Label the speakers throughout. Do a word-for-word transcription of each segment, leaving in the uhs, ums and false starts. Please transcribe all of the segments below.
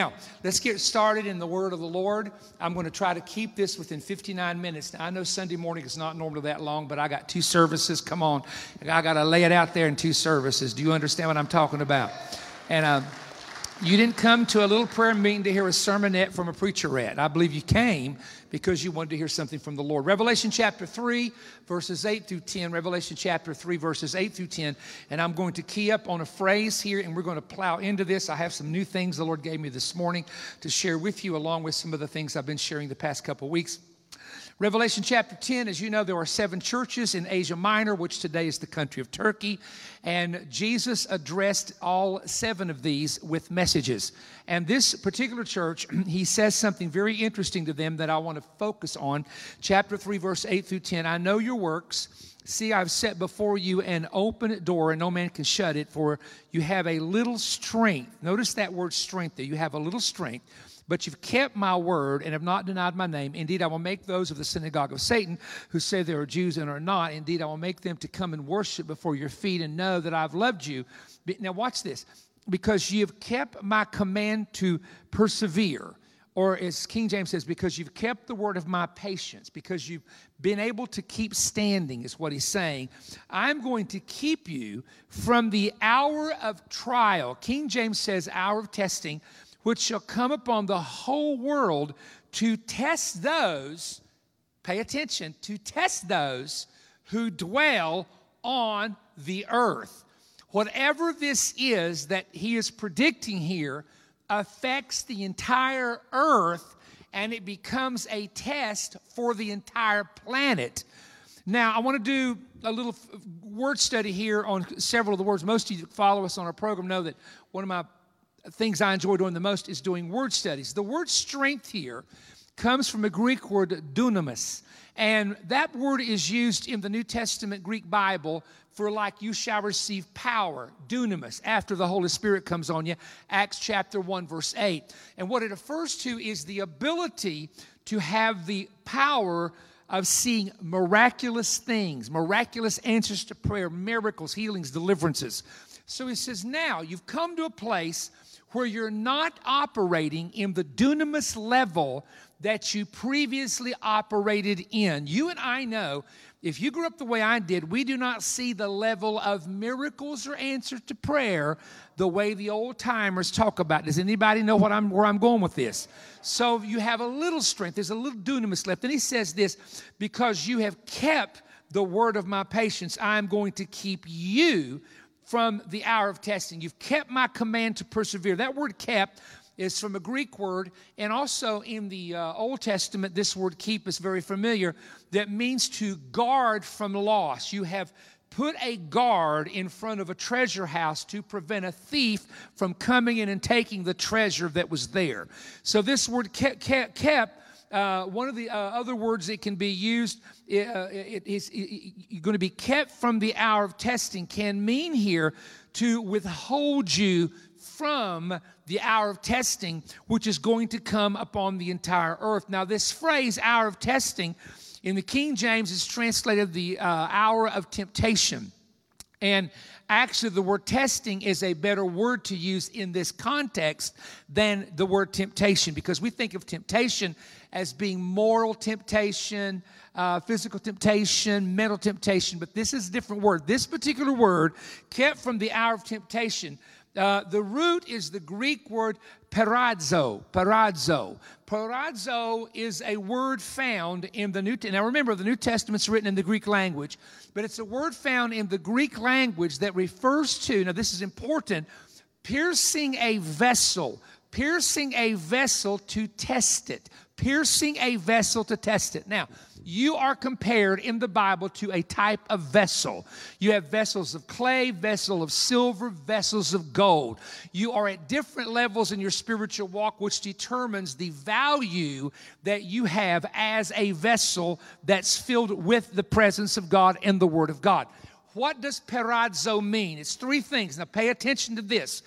Speaker 1: Now, let's get started in the word of the Lord. I'm going to try to keep this within fifty-nine minutes. Now, I know Sunday morning is not normally that long, but I got two services. Come on. I got to lay it out there in two services. Do you understand what I'm talking about? And uh, you didn't come to a little prayer meeting to hear a sermonette from a preacherette. I believe you came because you wanted to hear something from the Lord. Revelation chapter three, verses eight through ten. Revelation chapter three, verses eight through ten. And I'm going to key up on a phrase here, and we're going to plow into this. I have some new things the Lord gave me this morning to share with you, along with some of the things I've been sharing the past couple of weeks. Revelation chapter ten, as you know, there are seven churches in Asia Minor, which today is the country of Turkey. And Jesus addressed all seven of these with messages. And this particular church, he says something very interesting to them that I want to focus on. Chapter three, verse eight through ten. I know your works. See, I've set before you an open door, and no man can shut it, for you have a little strength. Notice that word strength there. You have a little strength. But you've kept my word and have not denied my name. Indeed, I will make those of the synagogue of Satan who say they are Jews and are not. Indeed, I will make them to come and worship before your feet and know that I've loved you. Now watch this. Because you've kept my command to persevere. Or as King James says, because you've kept the word of my patience. Because you've been able to keep standing is what he's saying. I'm going to keep you from the hour of trial. King James says hour of testing, which shall come upon the whole world to test those, pay attention, to test those who dwell on the earth. Whatever this is that he is predicting here affects the entire earth, and it becomes a test for the entire planet. Now, I want to do a little word study here on several of the words. Most of you that follow us on our program know that one of my things I enjoy doing the most is doing word studies. The word strength here comes from a Greek word dunamis. And that word is used in the New Testament Greek Bible for like you shall receive power, dunamis, after the Holy Spirit comes on you, Acts chapter one, verse eight. And what it refers to is the ability to have the power of seeing miraculous things, miraculous answers to prayer, miracles, healings, deliverances. So he says, now you've come to a place where you're not operating in the dunamis level that you previously operated in. You and I know, if you grew up the way I did, we do not see the level of miracles or answers to prayer the way the old timers talk about. Does anybody know what I'm, where I'm going with this? So you have a little strength. There's a little dunamis left. And he says this, because you have kept the word of my patience, I am going to keep you from the hour of testing. You've kept my command to persevere. That word kept is from a Greek word, and also in the uh, Old Testament, this word keep is very familiar, that means to guard from loss. You have put a guard in front of a treasure house to prevent a thief from coming in and taking the treasure that was there. So this word kept, kept, kept Uh, one of the uh, other words that can be used, uh, it is it, going to be kept from the hour of testing, can mean here to withhold you from the hour of testing, which is going to come upon the entire earth. Now, this phrase, hour of testing, in the King James is translated the uh, hour of temptation. And actually, the word testing is a better word to use in this context than the word temptation, because we think of temptation as being moral temptation, uh, physical temptation, mental temptation, but this is a different word. This particular word, kept from the hour of temptation, uh, the root is the Greek word perazzo, perazzo. Perazzo is a word found in the New Testament. Now remember, the New Testament's written in the Greek language, but it's a word found in the Greek language that refers to, now this is important, piercing a vessel, piercing a vessel to test it, piercing a vessel to test it. Now, you are compared in the Bible to a type of vessel. You have vessels of clay, vessels of silver, vessels of gold. You are at different levels in your spiritual walk, which determines the value that you have as a vessel that's filled with the presence of God and the Word of God. What does perazzo mean? It's three things. Now, pay attention to this.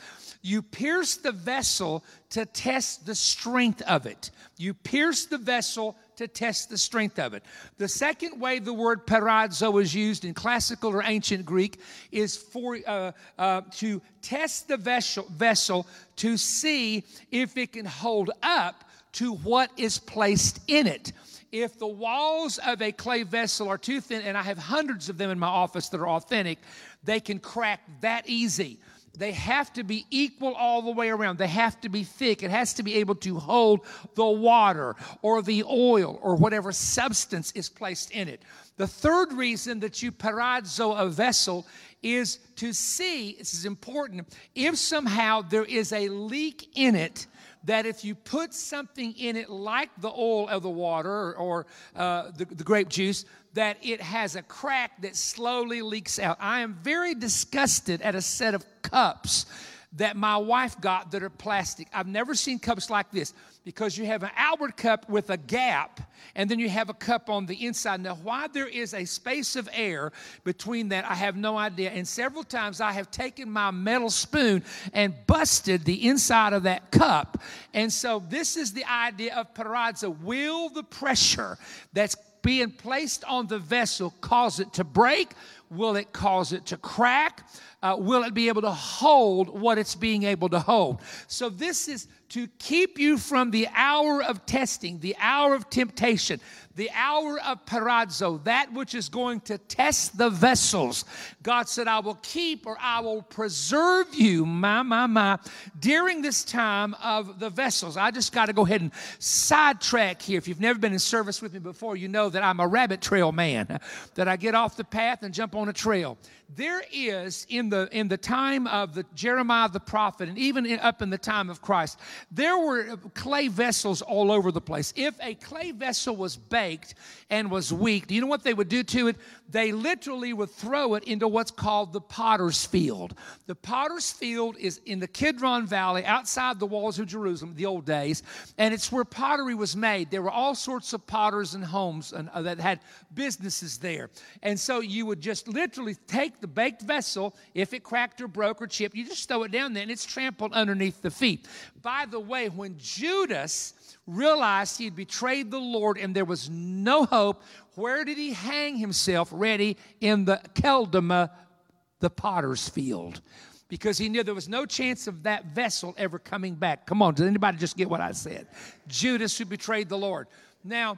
Speaker 1: You pierce the vessel to test the strength of it. You pierce the vessel to test the strength of it. The second way the word perazzo is used in classical or ancient Greek is for uh, uh, to test the vessel, vessel to see if it can hold up to what is placed in it. If the walls of a clay vessel are too thin, and I have hundreds of them in my office that are authentic, they can crack that easy. They have to be equal all the way around. They have to be thick. It has to be able to hold the water or the oil or whatever substance is placed in it. The third reason that you perazzo a vessel is to see, this is important, if somehow there is a leak in it, that if you put something in it like the oil of the water or, or uh, the, the grape juice, that it has a crack that slowly leaks out. I am very disgusted at a set of cups that my wife got that are plastic. I've never seen cups like this, because you have an outward cup with a gap, and then you have a cup on the inside. Now, why there is a space of air between that, I have no idea. And several times I have taken my metal spoon and busted the inside of that cup. And so this is the idea of perazzo. Will the pressure that's being placed on the vessel cause it to break? Will it cause it to crack? Uh, will it be able to hold what it's being able to hold? So this is to keep you from the hour of testing, the hour of temptation, the hour of perazzo, that which is going to test the vessels. God said, I will keep, or I will preserve you, my, my, my, during this time of the vessels. I just got to go ahead and sidetrack here. If you've never been in service with me before, you know that I'm a rabbit trail man, that I get off the path and jump on a trail. There is, in the in the time of the Jeremiah the prophet, and even in, up in the time of Christ, there were clay vessels all over the place. If a clay vessel was baked and was weak, do you know what they would do to it? They literally would throw it into what's called the potter's field. The potter's field is in the Kidron Valley, outside the walls of Jerusalem, the old days, and it's where pottery was made. There were all sorts of potters and homes and, uh, that had businesses there. And so you would just literally take the baked vessel, if it cracked or broke or chipped, you just throw it down there and it's trampled underneath the feet. By the way, when Judas realized he had betrayed the Lord and there was no hope, where did he hang himself ready? In the Keldama, the potter's field. Because he knew there was no chance of that vessel ever coming back. Come on, did anybody just get what I said? Judas, who betrayed the Lord. Now,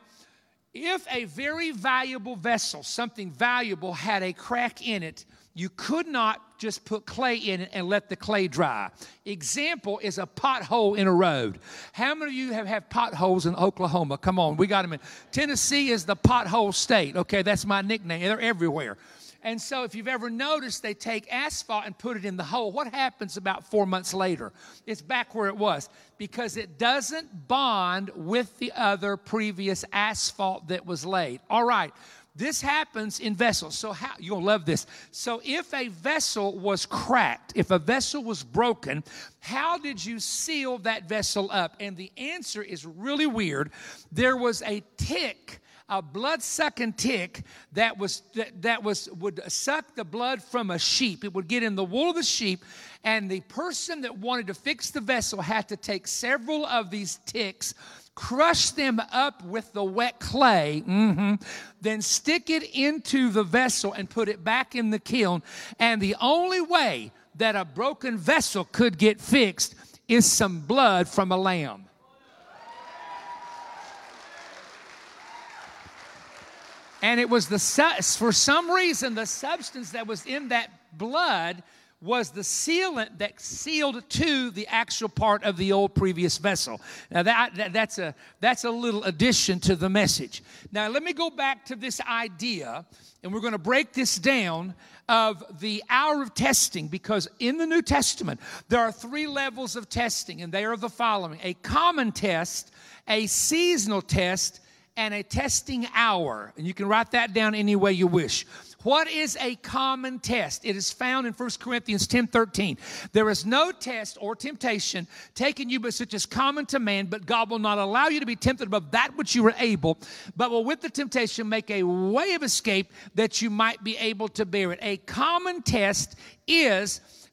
Speaker 1: if a very valuable vessel, something valuable, had a crack in it, you could not just put clay in it and let the clay dry. Example is a pothole in a road. How many of you have had potholes in Oklahoma? Come on, we got them in. Tennessee is the pothole state. Okay, that's my nickname. They're everywhere. And so if you've ever noticed, they take asphalt and put it in the hole. What happens about four months later? It's back where it was, because it doesn't bond with the other previous asphalt that was laid. All right. This happens in vessels. So how, you'll love this. So if a vessel was cracked, if a vessel was broken, how did you seal that vessel up? And the answer is really weird. There was a tick, a blood-sucking tick that was that, that was would suck the blood from a sheep. It would get in the wool of the sheep, and the person that wanted to fix the vessel had to take several of these ticks, crush them up with the wet clay, mm-hmm, then stick it into the vessel and put it back in the kiln. And the only way that a broken vessel could get fixed is some blood from a lamb. And it was the, for some reason, the substance that was in that blood was the sealant that sealed to the actual part of the old previous vessel. Now, that, that, that's, a, that's a little addition to the message. Now, let me go back to this idea, and we're going to break this down, of the hour of testing, because in the New Testament, there are three levels of testing, and they are the following: a common test, a seasonal test, and a testing hour. And you can write that down any way you wish. What is a common test? It is found in First Corinthians ten thirteen. There is no test or temptation taken you but such as common to man, but God will not allow you to be tempted above that which you are able, but will with the temptation make a way of escape that you might be able to bear it. A common test is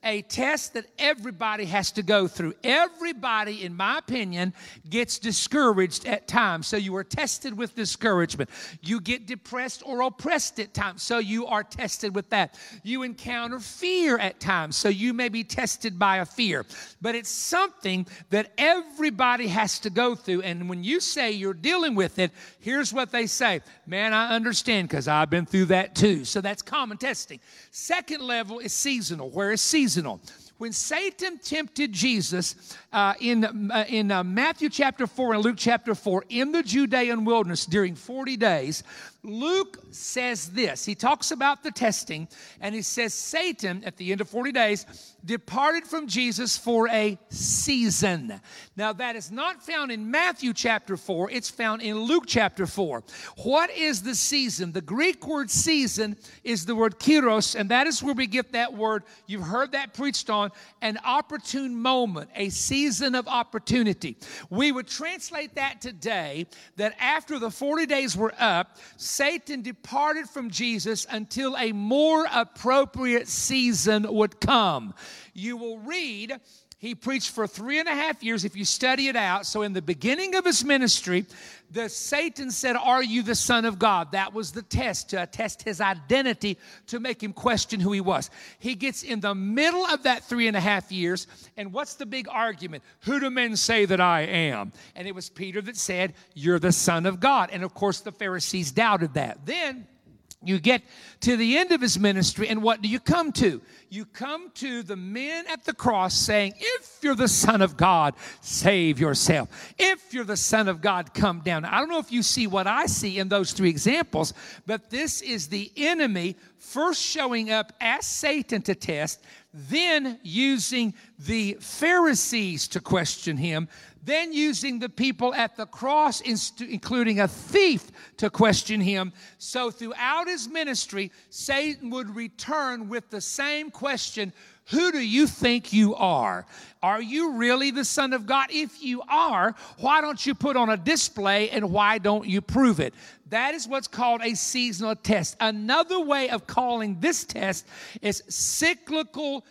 Speaker 1: a test that everybody has to go through. Everybody, in my opinion, gets discouraged at times. So you are tested with discouragement. You get depressed or oppressed at times. So you are tested with that. You encounter fear at times. So you may be tested by a fear. But it's something that everybody has to go through. And when you say you're dealing with it, here's what they say. Man, I understand because I've been through that too. So that's common testing. Second level is seasonal. Where is seasonal? When Satan tempted Jesus uh, in, uh, in uh, Matthew chapter four and Luke chapter four in the Judean wilderness during forty days, Luke says this. He talks about the testing, and he says Satan, at the end of forty days, departed from Jesus for a season. Now, that is not found in Matthew chapter four. It's found in Luke chapter four. What is the season? The Greek word season is the word kairos, and that is where we get that word. You've heard that preached on, an opportune moment, a season of opportunity. We would translate that today that after the forty days were up, Satan departed from Jesus until a more appropriate season would come. You will read, he preached for three and a half years if you study it out. So in the beginning of his ministry, the Satan said, "Are you the Son of God?" That was the test, to test his identity, to make him question who he was. He gets in the middle of that three and a half years, and what's the big argument? Who do men say that I am? And it was Peter that said, "You're the Son of God." And of course, the Pharisees doubted that. Then you get to the end of his ministry, and what do you come to? You come to the men at the cross saying, "If you're the Son of God, save yourself. If you're the Son of God, come down." Now, I don't know if you see what I see in those three examples, but this is the enemy first showing up as Satan to test, then using the Pharisees to question him, then using the people at the cross, including a thief, to question him. So throughout his ministry, Satan would return with the same question: who do you think you are? Are you really the Son of God? If you are, why don't you put on a display, and why don't you prove it? That is what's called a seasonal test. Another way of calling this test is cyclical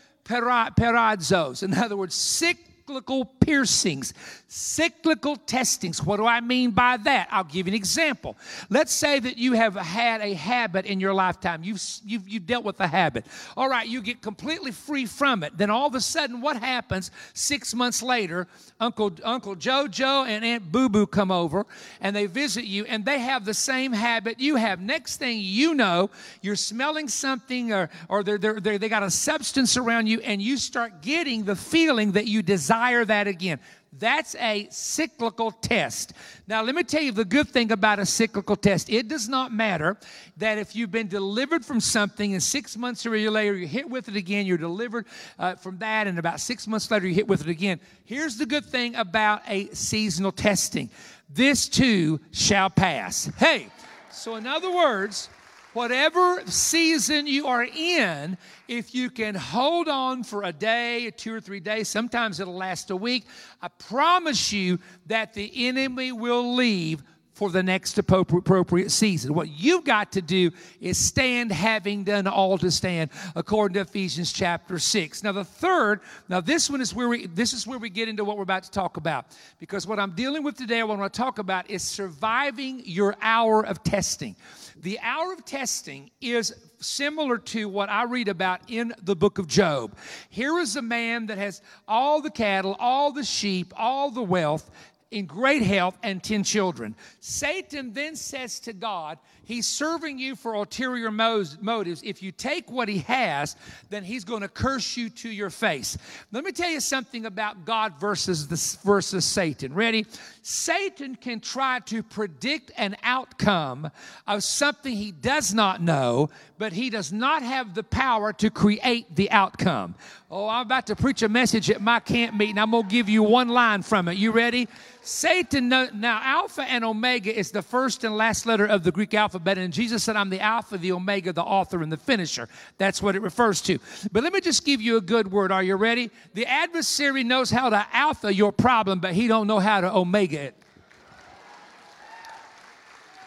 Speaker 1: perazos. In other words, cyclical Cyclical piercings, cyclical testings. What do I mean by that? I'll give you an example. Let's say that you have had a habit in your lifetime. You've, you've, you've dealt with a habit. All right, you get completely free from it. Then all of a sudden, what happens six months later? Uncle, Uncle Jojo and Aunt Boo Boo come over, and they visit you, and they have the same habit you have. Next thing you know, you're smelling something, or, or they're, they're, they're, they got a substance around you, and you start getting the feeling that you desire that again. That's a cyclical test. Now, let me tell you the good thing about a cyclical test. It does not matter that if you've been delivered from something and six months or a year later you're hit with it again, you're delivered uh, from that, and about six months later you're hit with it again. Here's the good thing about a seasonal testing. This too shall pass. Hey, so in other words, whatever season you are in, if you can hold on for a day, two or three days, sometimes it'll last a week, I promise you that the enemy will leave for the next appropriate season. What you've got to do is stand, having done all to stand, according to Ephesians chapter six. Now the third, now this one is where we, this is where we get into what we're about to talk about. Because what I'm dealing with today, what I want to talk about is surviving your hour of testing. The hour of testing is similar to what I read about in the book of Job. Here is a man that has all the cattle, all the sheep, all the wealth, in great health, and ten children. Satan then says to God, he's serving you for ulterior motives. If you take what he has, then he's going to curse you to your face. Let me tell you something about God versus, this, versus Satan. Ready? Satan can try to predict an outcome of something he does not know, but he does not have the power to create the outcome. Oh, I'm about to preach a message at my camp meeting. I'm going to give you one line from it. You ready? Satan, now Alpha and Omega is the first and last letter of the Greek alphabet, and Jesus said, I'm the Alpha, the Omega, the author, and the finisher. That's what it refers to. But let me just give you a good word. Are you ready? The adversary knows how to alpha your problem, but he don't know how to omega it.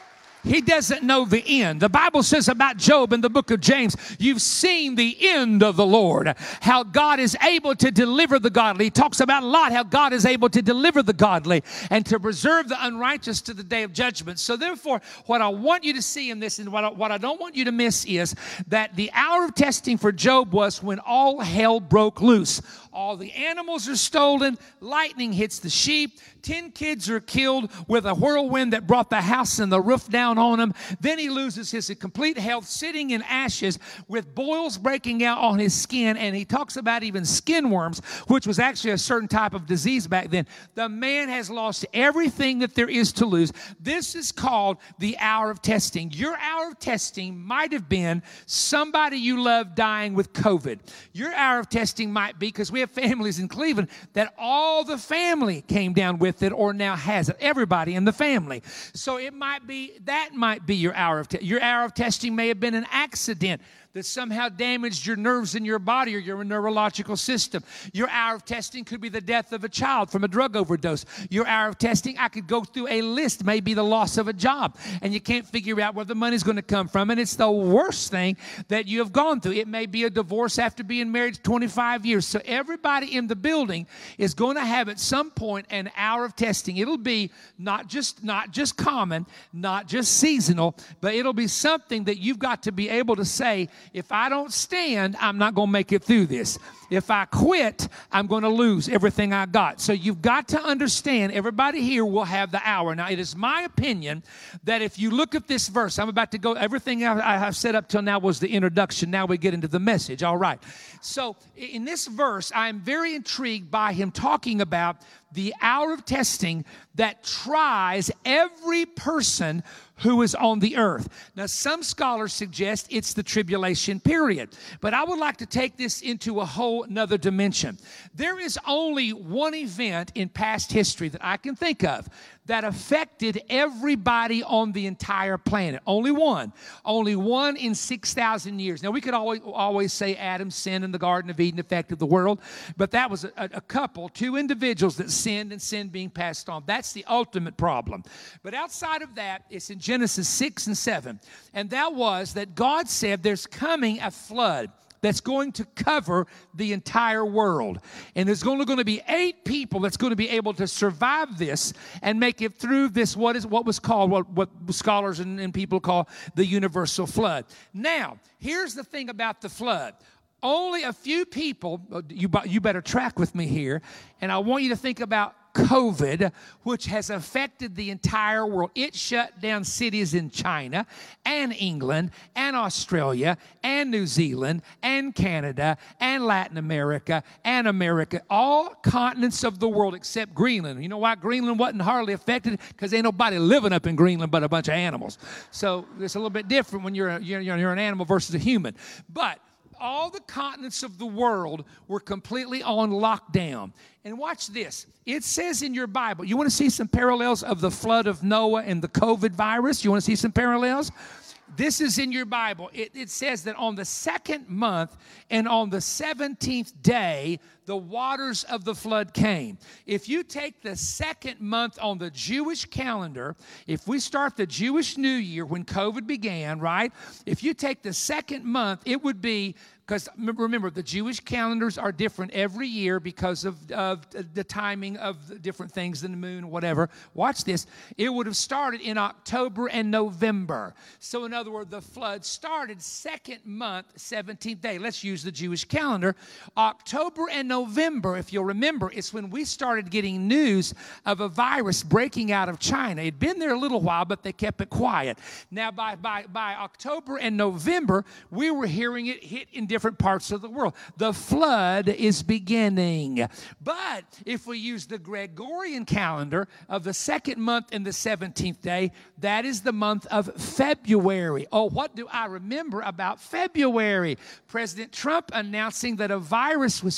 Speaker 1: He doesn't know the end. The Bible says about Job in the book of James, you've seen the end of the Lord, how God is able to deliver the godly. He talks about Lot, how God is able to deliver the godly and to preserve the unrighteous to the day of judgment. So therefore, what I want you to see in this and what I, what I don't want you to miss is that the hour of testing for Job was when all hell broke loose. All the animals are stolen, lightning hits the sheep, ten kids are killed with a whirlwind that brought the house and the roof down on him. Then he loses his complete health, sitting in ashes with boils breaking out on his skin, and he talks about even skin worms, which was actually a certain type of disease back then. The man has lost everything that there is to lose. This is called the hour of testing. Your hour of testing might have been somebody you love dying with COVID. Your hour of testing might be, because we have families in Cleveland, that all the family came down with it or now has it. Everybody in the family. So it might be, that might be your hour of testing. Your hour of testing may have been an accident that somehow damaged your nerves in your body or your neurological system. Your hour of testing could be the death of a child from a drug overdose. Your hour of testing, I could go through a list, maybe the loss of a job, and you can't figure out where the money's going to come from, and it's the worst thing that you have gone through. It may be a divorce after being married twenty-five years. So everybody in the building is going to have at some point an hour of testing. It'll be not just, not just common, not just seasonal, but it'll be something that you've got to be able to say, if I don't stand, I'm not going to make it through this. If I quit, I'm going to lose everything I got. So you've got to understand, everybody here will have the hour. Now, it is my opinion that if you look at this verse, I'm about to go, everything I have said up till now was the introduction. Now we get into the message. All right. So in this verse, I'm very intrigued by him talking about the hour of testing that tries every person who is on the earth. Now, some scholars suggest it's the tribulation period, but I would like to take this into a whole nother dimension. There is only one event in past history that I can think of that affected everybody on the entire planet. Only one. Only one in six thousand years. Now, we could always, always say Adam's sin in the Garden of Eden affected the world, but that was a, a couple, two individuals that sinned and sin being passed on. That's the ultimate problem. But outside of that, it's in Genesis six and seven. And that was that God said there's coming a flood that's going to cover the entire world. And there's only going to be eight people that's going to be able to survive this and make it through this, what is what was called, what, what scholars and, and people call the universal flood. Now, here's the thing about the flood. Only a few people, you, you better track with me here, and I want you to think about COVID, which has affected the entire world. It shut down cities in China and England and Australia and New Zealand and Canada and Latin America and America, all continents of the world except Greenland. You know why Greenland wasn't hardly affected? Because ain't nobody living up in Greenland but a bunch of animals. So it's a little bit different when you're, a, you're, you're an animal versus a human. But all the continents of the world were completely on lockdown. And watch this. It says in your Bible, you want to see some parallels of the flood of Noah and the COVID virus? You want to see some parallels? This is in your Bible. It, it says that on the second month and on the seventeenth day, the waters of the flood came. If you take the second month on the Jewish calendar, if we start the Jewish New Year when COVID began, right? If you take the second month, it would be, because remember, the Jewish calendars are different every year because of, of the timing of different things, the moon, whatever. Watch this. It would have started in October and November. So in other words, the flood started second month, seventeenth day. Let's use the Jewish calendar. October and November, if you'll remember, it's when we started getting news of a virus breaking out of China. It'd been there a little while, but they kept it quiet. Now, by, by, by October and November, we were hearing it hit in different parts of the world. The flood is beginning. But if we use the Gregorian calendar of the second month and the seventeenth day, that is the month of February. Oh, what do I remember about February? President Trump announcing that a virus was here now.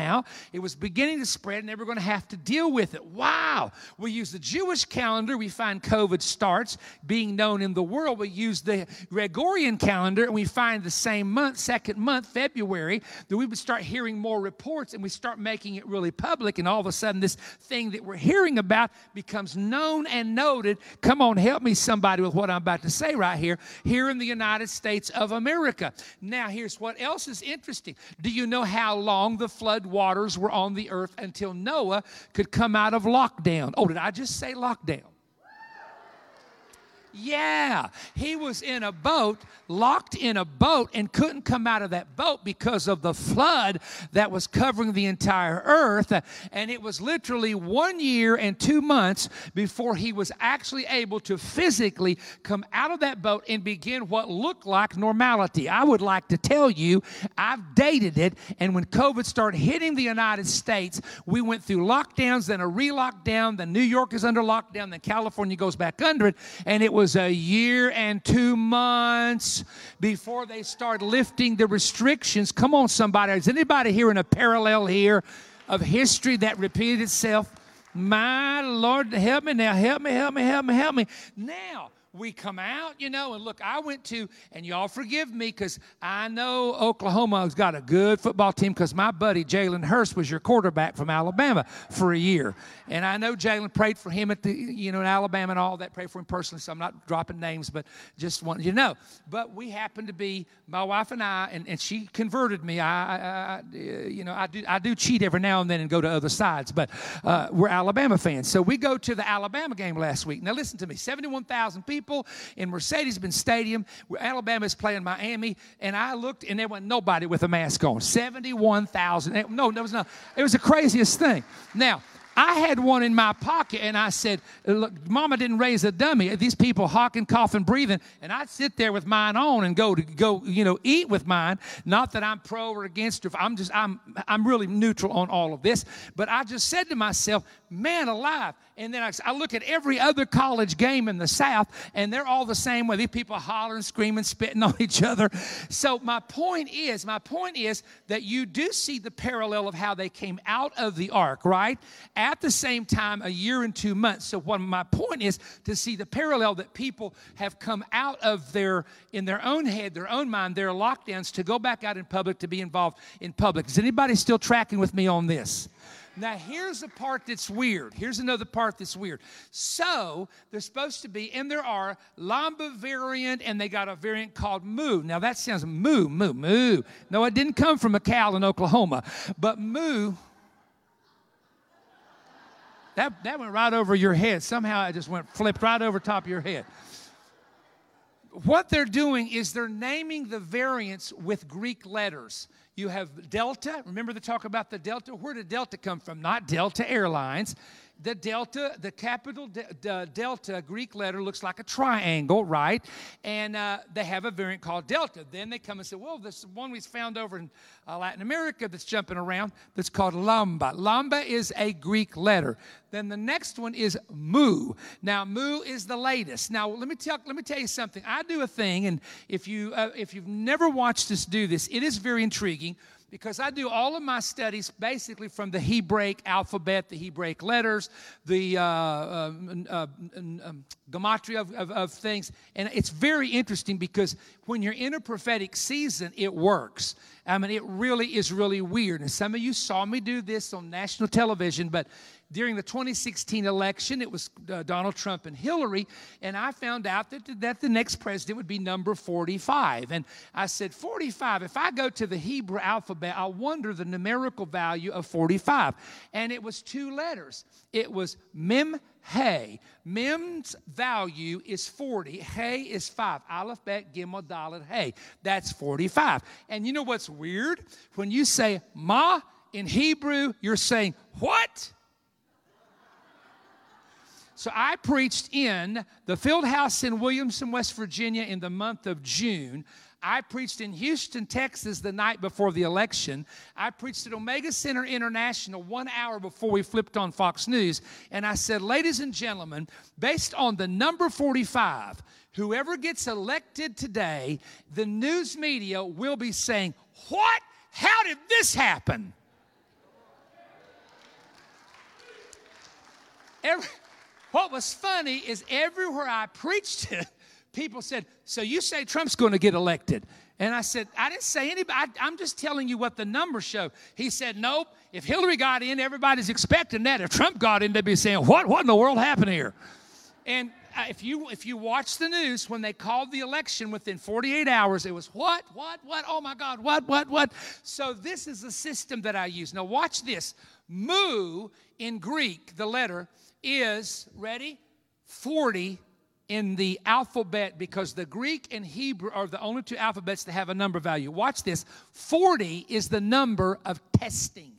Speaker 1: now. It was beginning to spread, and they were going to have to deal with it. Wow. We use the Jewish calendar. We find COVID starts being known in the world. We use the Gregorian calendar, and we find the same month, second month, February, that we would start hearing more reports, and we start making it really public, and all of a sudden this thing that we're hearing about becomes known and noted. Come on, help me somebody with what I'm about to say right here, here in the United States of America. Now, here's what else is interesting. Do you know how long the flood waters were on the earth until Noah could come out of lockdown? Oh, did I just say lockdown? Yeah, he was in a boat, locked in a boat, and couldn't come out of that boat because of the flood that was covering the entire earth. And it was literally one year and two months before he was actually able to physically come out of that boat and begin what looked like normality. I would like to tell you, I've dated it, and when COVID started hitting the United States, we went through lockdowns, then a re-lockdown, then New York is under lockdown, then California goes back under it, and it was a year and two months before they start lifting the restrictions. Come on, somebody. Is anybody hearing a parallel here of history that repeated itself? My Lord, help me now. Help me, help me, help me, help me. Now, we come out, you know, and look, I went to, and y'all forgive me because I know Oklahoma's got a good football team because my buddy Jalen Hurst was your quarterback from Alabama for a year. And I know Jalen prayed for him at the, you know, in Alabama and all that, prayed for him personally, so I'm not dropping names, but just wanted you to know. But we happened to be, my wife and I, and, and she converted me. I, I, I, you know, I do, I do cheat every now and then and go to other sides, but uh, we're Alabama fans. So we go to the Alabama game last week. Now listen to me, seventy-one thousand people in Mercedes-Benz Stadium, where Alabama is playing Miami, and I looked, and there wasn't nobody with a mask on. seventy-one thousand. No, there was not. It was the craziest thing. Now, I had one in my pocket, and I said, look, Mama didn't raise a dummy. These people hawking, coughing, breathing, and I'd sit there with mine on and go to go, you know, eat with mine. Not that I'm pro or against, or I'm just, I'm, I'm really neutral on all of this. But I just said to myself, man alive. And then I, I look at every other college game in the South, and they're all the same way. These people hollering, screaming, spitting on each other. So my point is, my point is that you do see the parallel of how they came out of the ark, right? At the same time, a year and two months. So what my point is to see the parallel that people have come out of their, in their own head, their own mind, their lockdowns to go back out in public, to be involved in public. Is anybody still tracking with me on this? Now, here's the part that's weird. Here's another part that's weird. So, there's supposed to be, and there are, Lambda variant, and they got a variant called Mu. Now, that sounds Moo, Moo, Moo. No, it didn't come from a cow in Oklahoma. But Mu, that, that went right over your head. Somehow it just went, flipped right over top of your head. What they're doing is they're naming the variants with Greek letters. You have Delta. Remember the talk about the Delta? Where did Delta come from? Not Delta Airlines. The Delta, the capital de, de, Delta Greek letter looks like a triangle, right? And uh, they have a variant called Delta. Then they come and say, well, this one we found over in uh, Latin America that's jumping around that's called Lambda. Lambda is a Greek letter. Then the next one is Mu. Now, Mu is the latest. Now, let me tell, let me tell you something. I do a thing, and if, you, uh, if you've never watched us do this, it is very intriguing. Because I do all of my studies basically from the Hebraic alphabet, the Hebraic letters, the uh, uh, uh, um, gematria of, of, of things. And it's very interesting because when you're in a prophetic season, it works. I mean, it really is really weird. And some of you saw me do this on national television, but during the twenty sixteen election, it was uh, Donald Trump and Hillary, and I found out that, that the next president would be number forty-five. And I said, forty-five, if I go to the Hebrew alphabet, I'll wonder the numerical value of forty-five. And it was two letters. It was Mem, Hey. Mem's value is forty. Hey is five. Aleph, Bet, Gimel, Dalet, Hey. That's forty-five. And you know what's weird? When you say Ma in Hebrew, you're saying, what? So I preached in the Field House in Williamson, West Virginia in the month of June. I preached in Houston, Texas the night before the election. I preached at Omega Center International one hour before we flipped on Fox News. And I said, ladies and gentlemen, based on the number forty-five, whoever gets elected today, the news media will be saying, what? How did this happen? every, what was funny is everywhere I preached it, people said, so you say Trump's going to get elected? And I said, I didn't say anybody. I, I'm just telling you what the numbers show. He said, nope. If Hillary got in, everybody's expecting that. If Trump got in, they'd be saying, what, what in the world happened here? And uh, if you if you watch the news, when they called the election within forty-eight hours, it was what, what, what? Oh, my God, what, what, what? So this is the system that I use. Now, watch this. Mu in Greek, the letter, is, ready, forty in the alphabet, because the Greek and Hebrew are the only two alphabets that have a number value. Watch this. forty is the number of testing.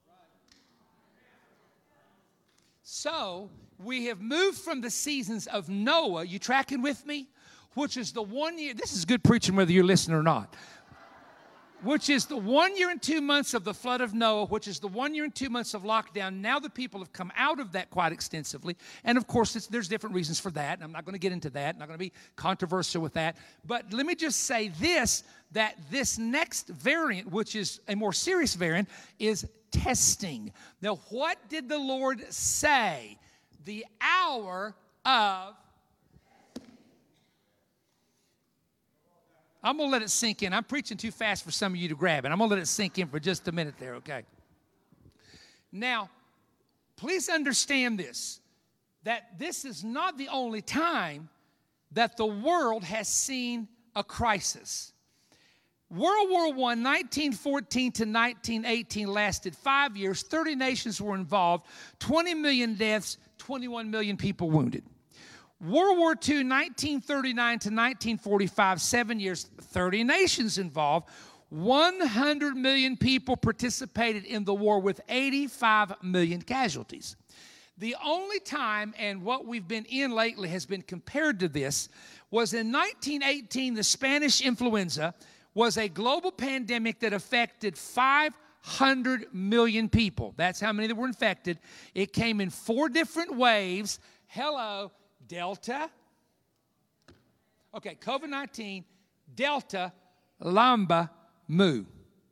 Speaker 1: So we have moved from the seasons of Noah, you tracking with me? Which is the one year, this is good preaching whether you're listening or not. Which is the one year and two months of the flood of Noah, which is the one year and two months of lockdown. Now the people have come out of that quite extensively. And of course, it's, there's different reasons for that. And I'm not going to get into that. I'm not going to be controversial with that. But let me just say this, that this next variant, which is a more serious variant, is testing. Now, what did the Lord say? The hour of... I'm going to let it sink in. I'm preaching too fast for some of you to grab it. I'm going to let it sink in for just a minute there, okay? Now, please understand this, that this is not the only time that the world has seen a crisis. World War One, nineteen fourteen to nineteen eighteen, lasted five years. thirty nations were involved, twenty million deaths, twenty-one million people wounded. World War Two, nineteen thirty-nine to nineteen forty-five, seven years, thirty nations involved. one hundred million people participated in the war with eighty-five million casualties. The only time, and what we've been in lately has been compared to this, was in nineteen eighteen, the Spanish influenza was a global pandemic that affected five hundred million people. That's how many that were infected. It came in four different waves. Hello. Delta, okay, COVID nineteen, Delta, Lambda, Mu.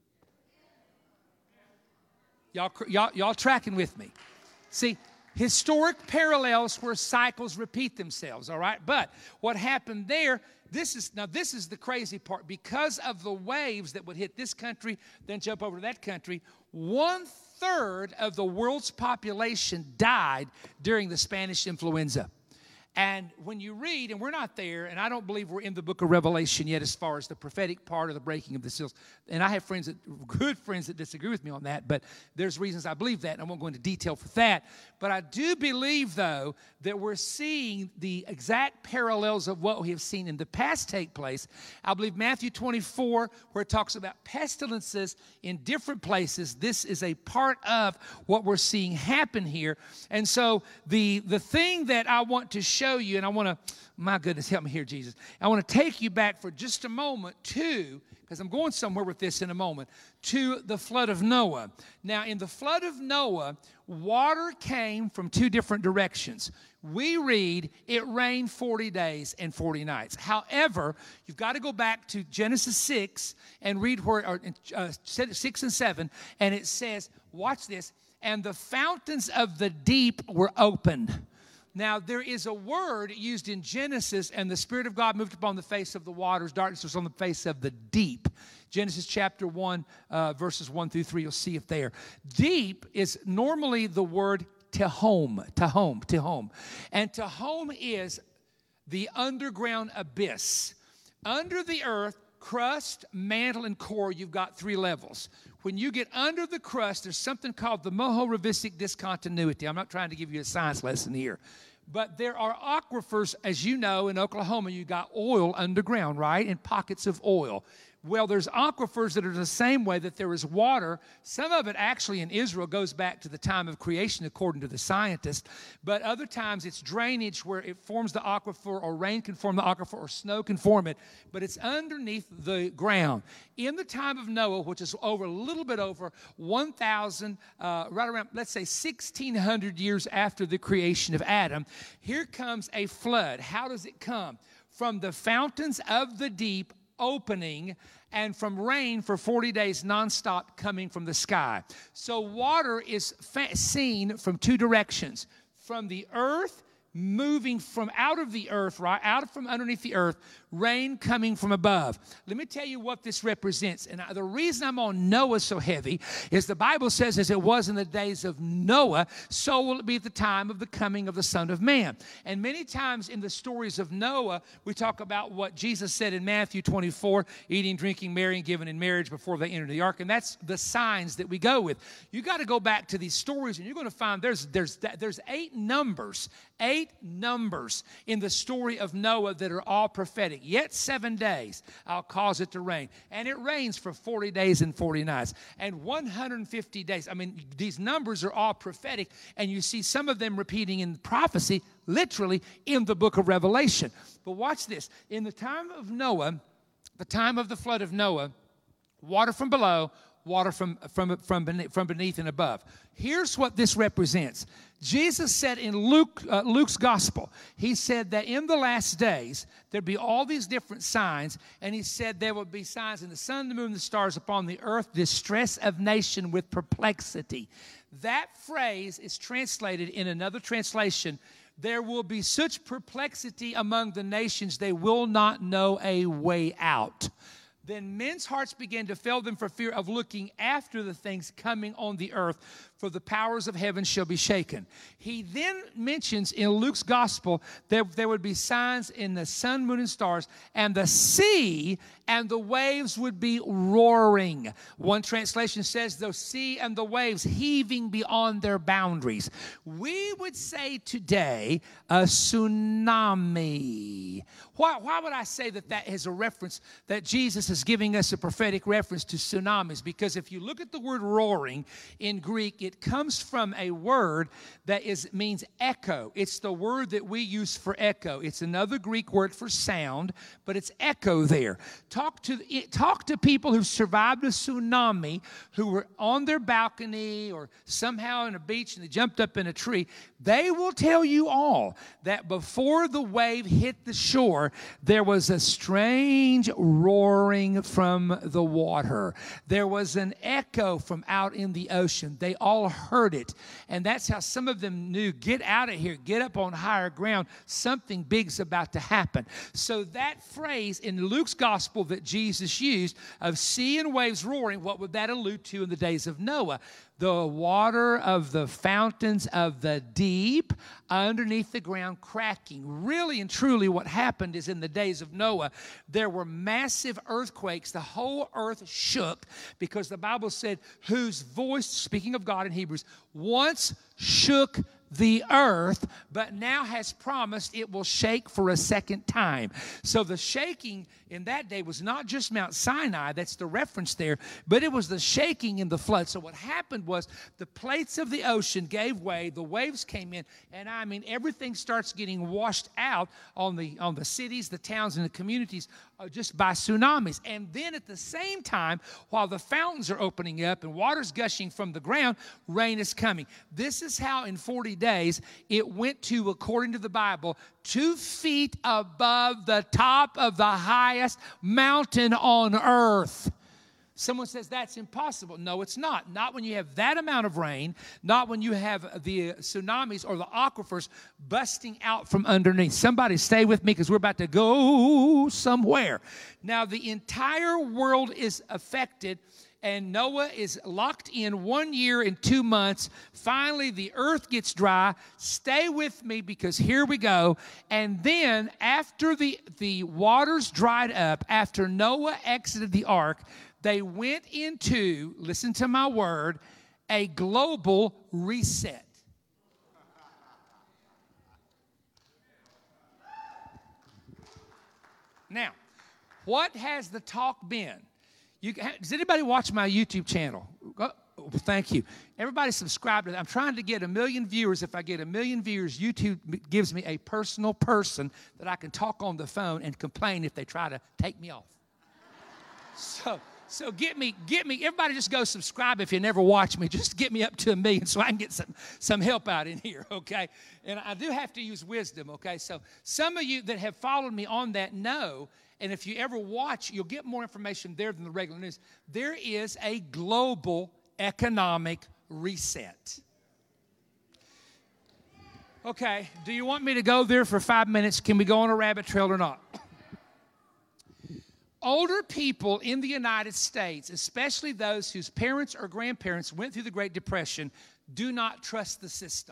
Speaker 1: Y'all, y'all, y'all tracking with me? See, historic parallels where cycles repeat themselves, all right? But what happened there, this is, now this is the crazy part. Because of the waves that would hit this country, then jump over to that country, one third of the world's population died during the Spanish influenza. And when you read, and we're not there, and I don't believe we're in the book of Revelation yet as far as the prophetic part of the breaking of the seals. And I have friends, that good friends that disagree with me on that, but there's reasons I believe that, and I won't go into detail for that. But I do believe, though, that we're seeing the exact parallels of what we have seen in the past take place. I believe Matthew twenty-four, where it talks about pestilences in different places, this is a part of what we're seeing happen here. And so the, the thing that I want to show you, and I want to, my goodness, help me here, Jesus. I want to take you back for just a moment to, because I'm going somewhere with this in a moment, to the flood of Noah. Now, in the flood of Noah, water came from two different directions. We read it rained forty days and forty nights. However, you've got to go back to Genesis six and read where, or, uh, six and seven, and it says, watch this, and the fountains of the deep were opened. Now, there is a word used in Genesis, and the Spirit of God moved upon the face of the waters. Darkness was on the face of the deep. Genesis chapter one, uh, verses one through three, you'll see it there. Deep is normally the word tehom, tehom, tehom. And tehom is the underground abyss. Under the earth, crust, mantle, and core, you've got three levels. When you get under the crust, there's something called the Mohorovicic discontinuity. I'm not trying to give you a science lesson here. But there are aquifers, as you know, in Oklahoma, you got oil underground, right? And pockets of oil. Well, there's aquifers that are the same way that there is water. Some of it actually in Israel goes back to the time of creation, according to the scientists. But other times it's drainage where it forms the aquifer, or rain can form the aquifer, or snow can form it. But it's underneath the ground. In the time of Noah, which is over a little bit over one thousand, uh, right around, let's say, sixteen hundred years after the creation of Adam, here comes a flood. How does it come? From the fountains of the deep opening, and from rain for forty days nonstop coming from the sky. So water is fa- seen from two directions. from the earth, moving from out of the earth, right, out from underneath the earth, rain coming from above. Let me tell you what this represents. And the reason I'm on Noah so heavy is the Bible says, as it was in the days of Noah, so will it be at the time of the coming of the Son of Man. And many times in the stories of Noah, we talk about what Jesus said in Matthew twenty-four, eating, drinking, marrying, giving in marriage before they entered the ark. And that's the signs that we go with. You got to go back to these stories, and you're going to find there's, there's, there's eight numbers, eight numbers in the story of Noah that are all prophetic. Yet seven days I'll cause it to rain. And it rains for forty days and forty nights. And one hundred fifty days. I mean, these numbers are all prophetic. And you see some of them repeating in prophecy, literally in the book of Revelation. But watch this. In the time of Noah, the time of the flood of Noah, water from below, water from, from, from, beneath, from beneath and above. Here's what this represents. Jesus said in Luke, uh, Luke's gospel, he said that in the last days, there'd be all these different signs, and he said there would be signs in the sun, the moon, the stars, upon the earth, distress of nation with perplexity. That phrase is translated in another translation, there will be such perplexity among the nations, they will not know a way out. Then men's hearts began to fail them for fear of looking after the things coming on the earth, for the powers of heaven shall be shaken. He then mentions in Luke's gospel that there would be signs in the sun, moon, and stars, and the sea and the waves would be roaring. One translation says the sea and the waves heaving beyond their boundaries. We would say today a tsunami. Why, why would I say that that is a reference, that Jesus is giving us a prophetic reference to tsunamis? Because if you look at the word roaring in Greek, it comes from a word that is means echo. It's the word that we use for echo. It's another Greek word for sound, but it's echo there. Talk to, talk to people who survived a tsunami, who were on their balcony or somehow on a beach and they jumped up in a tree. They will tell you all that before the wave hit the shore, there was a strange roaring from the water. There was an echo from out in the ocean. They all heard it. And that's how some of them knew, get out of here, get up on higher ground. Something big's about to happen. So that phrase in Luke's gospel that Jesus used of sea and waves roaring, what would that allude to in the days of Noah? The water of the fountains of the deep underneath the ground cracking. Really and truly what happened is in the days of Noah, there were massive earthquakes. The whole earth shook because the Bible said, whose voice, speaking of God in Hebrews, once shook the earth, but now has promised it will shake for a second time. So the shaking in that day was not just Mount Sinai, that's the reference there, but it was the shaking in the flood. So what happened was the plates of the ocean gave way, the waves came in, and I mean everything starts getting washed out on the on the cities, the towns, and the communities uh, just by tsunamis. And then at the same time, while the fountains are opening up and water's gushing from the ground, rain is coming. This is how in forty days it went to, according to the Bible, two feet above the top of the highest mountain on earth. Someone says that's impossible. No, it's not. Not when you have that amount of rain, not when you have the tsunamis or the aquifers busting out from underneath. Somebody stay with me because we're about to go somewhere. Now, the entire world is affected, and Noah is locked in one year and two months. Finally, the earth gets dry. Stay with me because here we go. And then after the, the waters dried up, after Noah exited the ark, they went into, listen to my word, a global reset. Now, what has the talk been? You, does anybody watch my YouTube channel? Oh, thank you. Everybody subscribe to that. I'm trying to get a million viewers. If I get a million viewers, YouTube gives me a personal person that I can talk on the phone and complain if they try to take me off. So, so get me, get me. Everybody just go subscribe if you never watch me. Just get me up to a million so I can get some, some help out in here, okay? And I do have to use wisdom, okay? So some of you that have followed me on that know, and if you ever watch, you'll get more information there than the regular news. There is a global economic reset. Okay, do you want me to go there for five minutes? Can we go on a rabbit trail or not? Older people in the United States, especially those whose parents or grandparents went through the Great Depression, do not trust the system.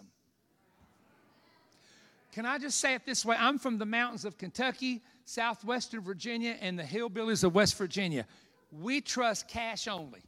Speaker 1: Can I just say it this way? I'm from the mountains of Kentucky, southwestern Virginia, and the hillbillies of West Virginia. We trust cash only.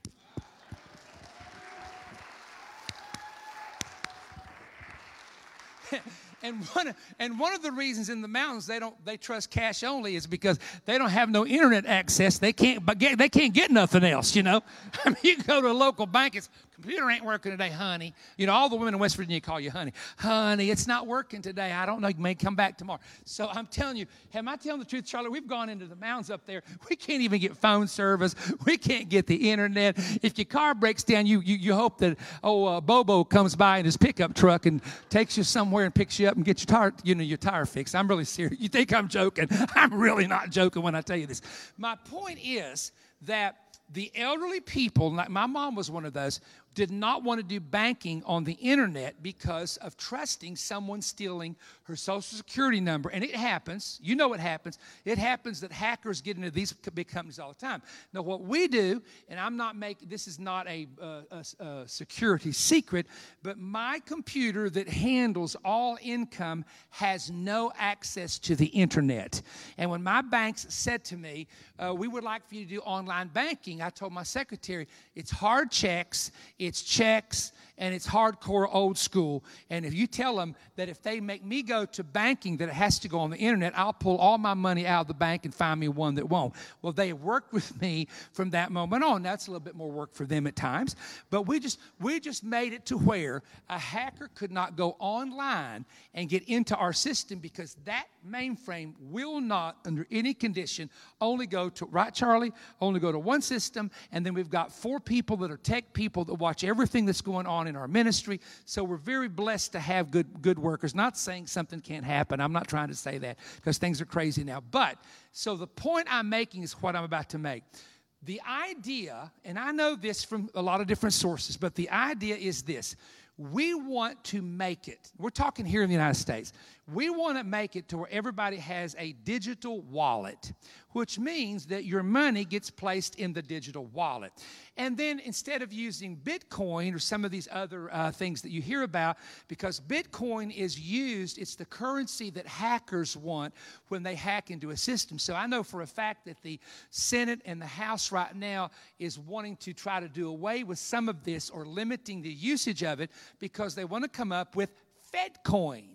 Speaker 1: And one, of, and one of the reasons in the mountains they don't they trust cash only is because they don't have no internet access. They can't but get, they can't get nothing else, you know. I mean, you can go to a local bank. It's computer ain't working today, honey. You know, all the women in West Virginia call you honey. Honey, it's not working today. I don't know. You may come back tomorrow. So I'm telling you, am I telling the truth, Charlotte? We've gone into the mountains up there. We can't even get phone service. We can't get the internet. If your car breaks down, you you, you hope that oh uh, Bobo comes by in his pickup truck and takes you somewhere and picks you up and gets your tire, you know, your tire fixed. I'm really serious. You think I'm joking? I'm really not joking when I tell you this. My point is that the elderly people, like my mom was one of those, did not want to do banking on the internet because of trusting someone stealing her Social Security number. And it happens. You know it happens. It happens that hackers get into these big companies all the time. Now, what we do, and I'm not making, this is not a, uh, a, a security secret, but my computer that handles all income has no access to the internet. And when my banks said to me, uh, we would like for you to do online banking, I told my secretary, it's hard checks, it's checks, and it's hardcore old school. And if you tell them that if they make me go to banking that it has to go on the internet, I'll pull all my money out of the bank and find me one that won't. Well, they worked with me from that moment on. That's a little bit more work for them at times. But we just we just made it to where a hacker could not go online and get into our system because that mainframe will not, under any condition, only go to, right, Charlie? Only go to one system. And then we've got four people that are tech people that watch everything that's going on in our ministry. So we're very blessed to have good good workers. Not saying something can't happen. I'm not trying to say that because things are crazy now. But so the point I'm making is what I'm about to make. The idea, and I know this from a lot of different sources, but the idea is this. We want to make it. We're talking here in the United States. We want to make it to where everybody has a digital wallet, which means that your money gets placed in the digital wallet. And then instead of using Bitcoin or some of these other uh, things that you hear about, because Bitcoin is used, it's the currency that hackers want when they hack into a system. So I know for a fact that the Senate and the House right now is wanting to try to do away with some of this or limiting the usage of it because they want to come up with FedCoin.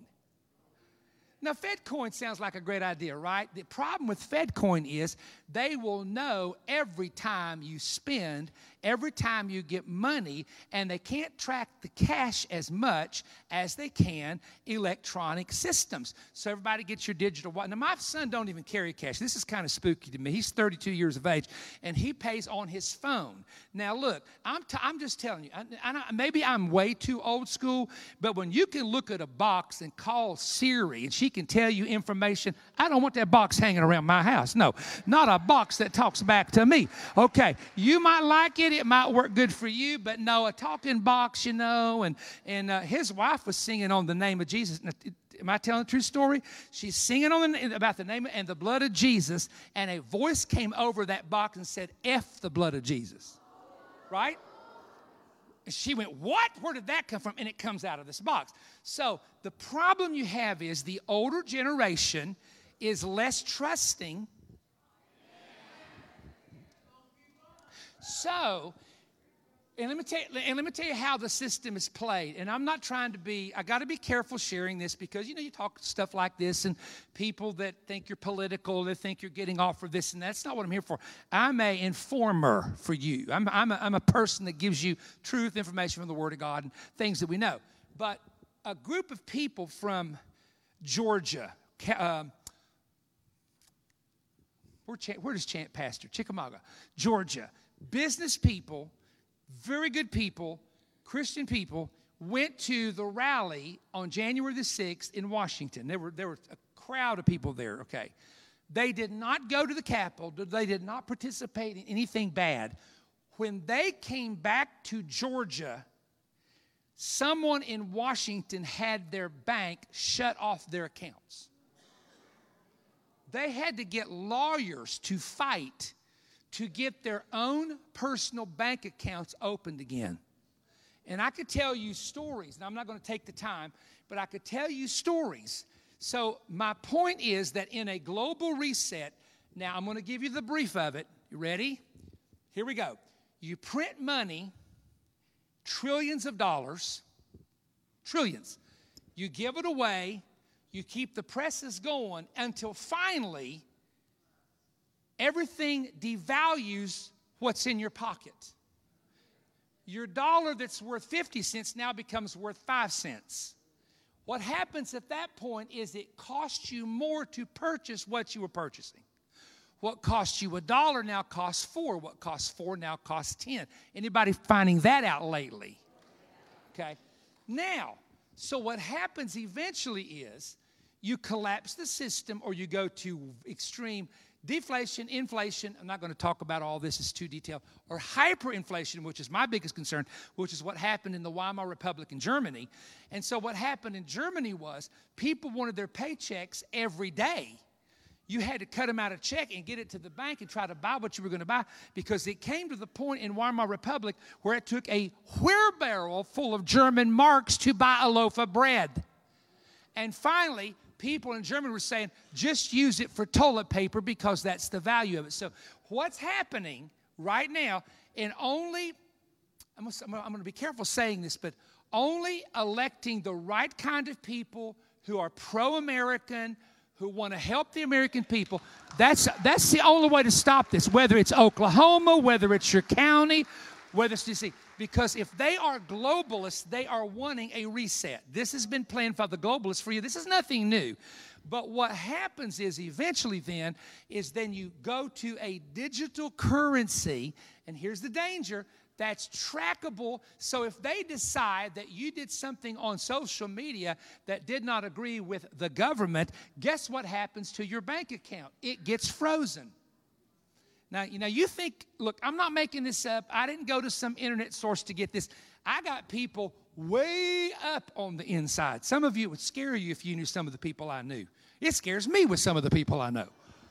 Speaker 1: Now, FedCoin sounds like a great idea, right? The problem with FedCoin is they will know every time you spend, every time you get money, and they can't track the cash as much as they can electronic systems. So everybody gets your digital wallet. Now, my son don't even carry cash. This is kind of spooky to me. He's thirty-two years of age, and he pays on his phone. Now, look, I'm, t- I'm just telling you, I, I, maybe I'm way too old school, but when you can look at a box and call Siri, and she can tell you information, I don't want that box hanging around my house. No, not a box that talks back to me. Okay, you might like it. It might work good for you, but no, a talking box, you know, and, and uh, his wife was singing on the name of Jesus. Now, am I telling a true story? She's singing on the, about the name and the blood of Jesus, and a voice came over that box and said, F the blood of Jesus. Right? And she went, what? Where did that come from? And it comes out of this box. So the problem you have is the older generation is less trusting. So, and let me tell you, and let me tell you how the system is played. And I'm not trying to be, I got to be careful sharing this because, you know, you talk stuff like this and people that think you're political, they think you're getting off for this and that's not what I'm here for. I'm a informer for you. I'm, I'm, a, I'm a person that gives you truth, information from the Word of God and things that we know. But a group of people from Georgia, um, where, where does Chant pastor? Chickamauga, Georgia. Business people, very good people, Christian people, went to the rally on January the sixth in Washington. There were, there were a crowd of people there, okay. They did not go to the Capitol. They did not participate in anything bad. When they came back to Georgia, someone in Washington had their bank shut off their accounts. They had to get lawyers to fight to get their own personal bank accounts opened again. And I could tell you stories, and I'm not going to take the time, but I could tell you stories. So my point is that in a global reset, now I'm going to give you the brief of it. You ready? Here we go. You print money, trillions of dollars, trillions. You give it away, you keep the presses going until finally everything devalues what's in your pocket. Your dollar that's worth fifty cents now becomes worth five cents. What happens at that point is it costs you more to purchase what you were purchasing. What costs you a dollar now costs four. What costs four now costs ten. Anybody finding that out lately? Okay. Now, so what happens eventually is you collapse the system or you go to extreme deflation, inflation. I'm not going to talk about all this, it's too detailed. Or hyperinflation, which is my biggest concern, which is what happened in the Weimar Republic in Germany. And so what happened in Germany was people wanted their paychecks every day. You had to cut them out a check and get it to the bank and try to buy what you were going to buy, because it came to the point in Weimar Republic where it took a wheelbarrow full of German marks to buy a loaf of bread. And finally, people in Germany were saying, just use it for toilet paper because that's the value of it. So what's happening right now, and only, I'm going, to, I'm going to be careful saying this, but only electing the right kind of people who are pro-American, who want to help the American people, that's, that's the only way to stop this, whether it's Oklahoma, whether it's your county, whether it's D C. Because if they are globalists, they are wanting a reset. This has been planned by the globalists for you. This is nothing new. But what happens is eventually then is then you go to a digital currency, and here's the danger, that's trackable. So if they decide that you did something on social media that did not agree with the government, guess what happens to your bank account? It gets frozen. Now, you know, you think, look, I'm not making this up. I didn't go to some internet source to get this. I got people way up on the inside. Some of you, it would scare you if you knew some of the people I knew. It scares me with some of the people I know.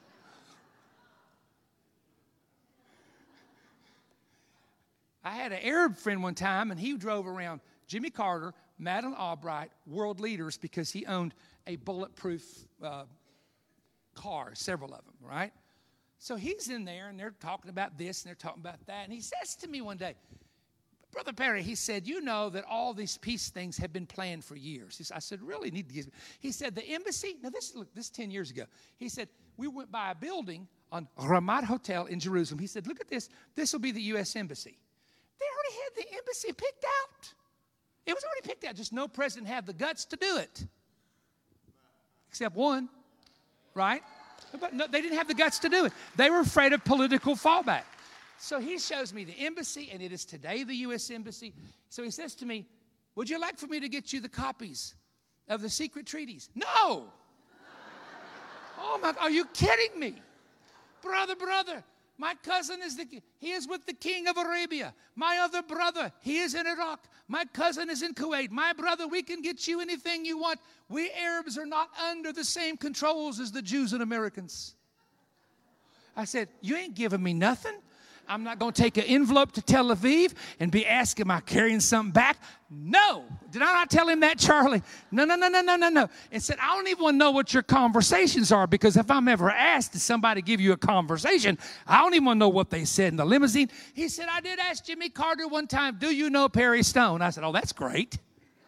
Speaker 1: I had an Arab friend one time, and he drove around Jimmy Carter, Madeleine Albright, world leaders, because he owned a bulletproof uh, car, several of them, right? So he's in there, and they're talking about this, and they're talking about that. And he says to me one day, Brother Perry, he said, you know that all these peace things have been planned for years. He said, I said, really? Need to get. He said, the embassy, now this, look, this is ten years ago. He said, we went by a building on Ramat Hotel in Jerusalem. He said, look at this. This will be the U S Embassy. They already had the embassy picked out. It was already picked out. Just no president had the guts to do it. Except one, right? But no, they didn't have the guts to do it. They were afraid of political fallback. So he shows me the embassy, and it is today the U S Embassy. So he says to me, would you like for me to get you the copies of the secret treaties? No. Oh, my, are you kidding me? Brother, brother, my cousin is the, he is with the king of Arabia. My other brother, he is in Iraq. My cousin is in Kuwait. My brother, we can get you anything you want. We Arabs are not under the same controls as the Jews and Americans. I said, you ain't giving me nothing. I'm not going to take an envelope to Tel Aviv and be asked, am I carrying something back? No. Did I not tell him that, Charlie? No, no, no, no, no, no, no. And said, I don't even want to know what your conversations are, because if I'm ever asked, did somebody give you a conversation, I don't even want to know what they said in the limousine. He said, I did ask Jimmy Carter one time, do you know Perry Stone? I said, oh, that's great.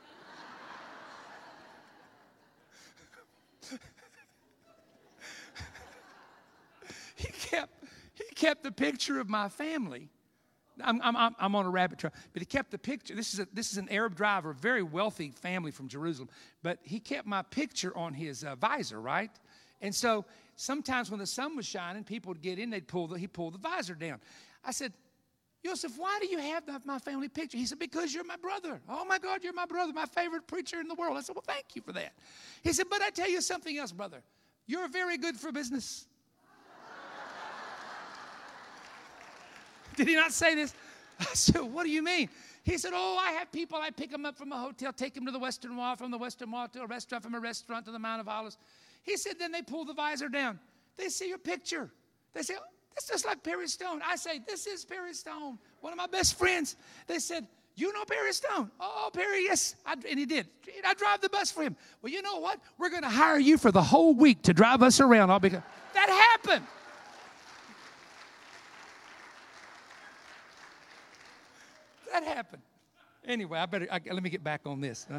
Speaker 1: He kept... He kept the picture of my family. I'm, I'm, I'm on a rabbit trail, but he kept the picture. This is, a, this is an Arab driver, a very wealthy family from Jerusalem, but he kept my picture on his uh, visor, right? And so sometimes when the sun was shining, people would get in, they'd pull the, he'd pull the visor down. I said, Joseph, why do you have my family picture? He said, because you're my brother. Oh, my God, you're my brother, my favorite preacher in the world. I said, well, thank you for that. He said, but I tell you something else, brother. You're very good for business. Did he not say this? I said, what do you mean? He said, oh, I have people, I pick them up from a hotel, take them to the Western Wall, from the Western Wall to a restaurant, from a restaurant to the Mount of Olives. He said, then they pull the visor down. They see your picture. They say, oh, that's just like Perry Stone. I say, this is Perry Stone, one of my best friends. They said, you know Perry Stone? Oh, Perry, yes. I, and he did. I drive the bus for him. Well, you know what? We're going to hire you for the whole week to drive us around. All because that happened. That happened. Anyway, I better, I, let me get back on this.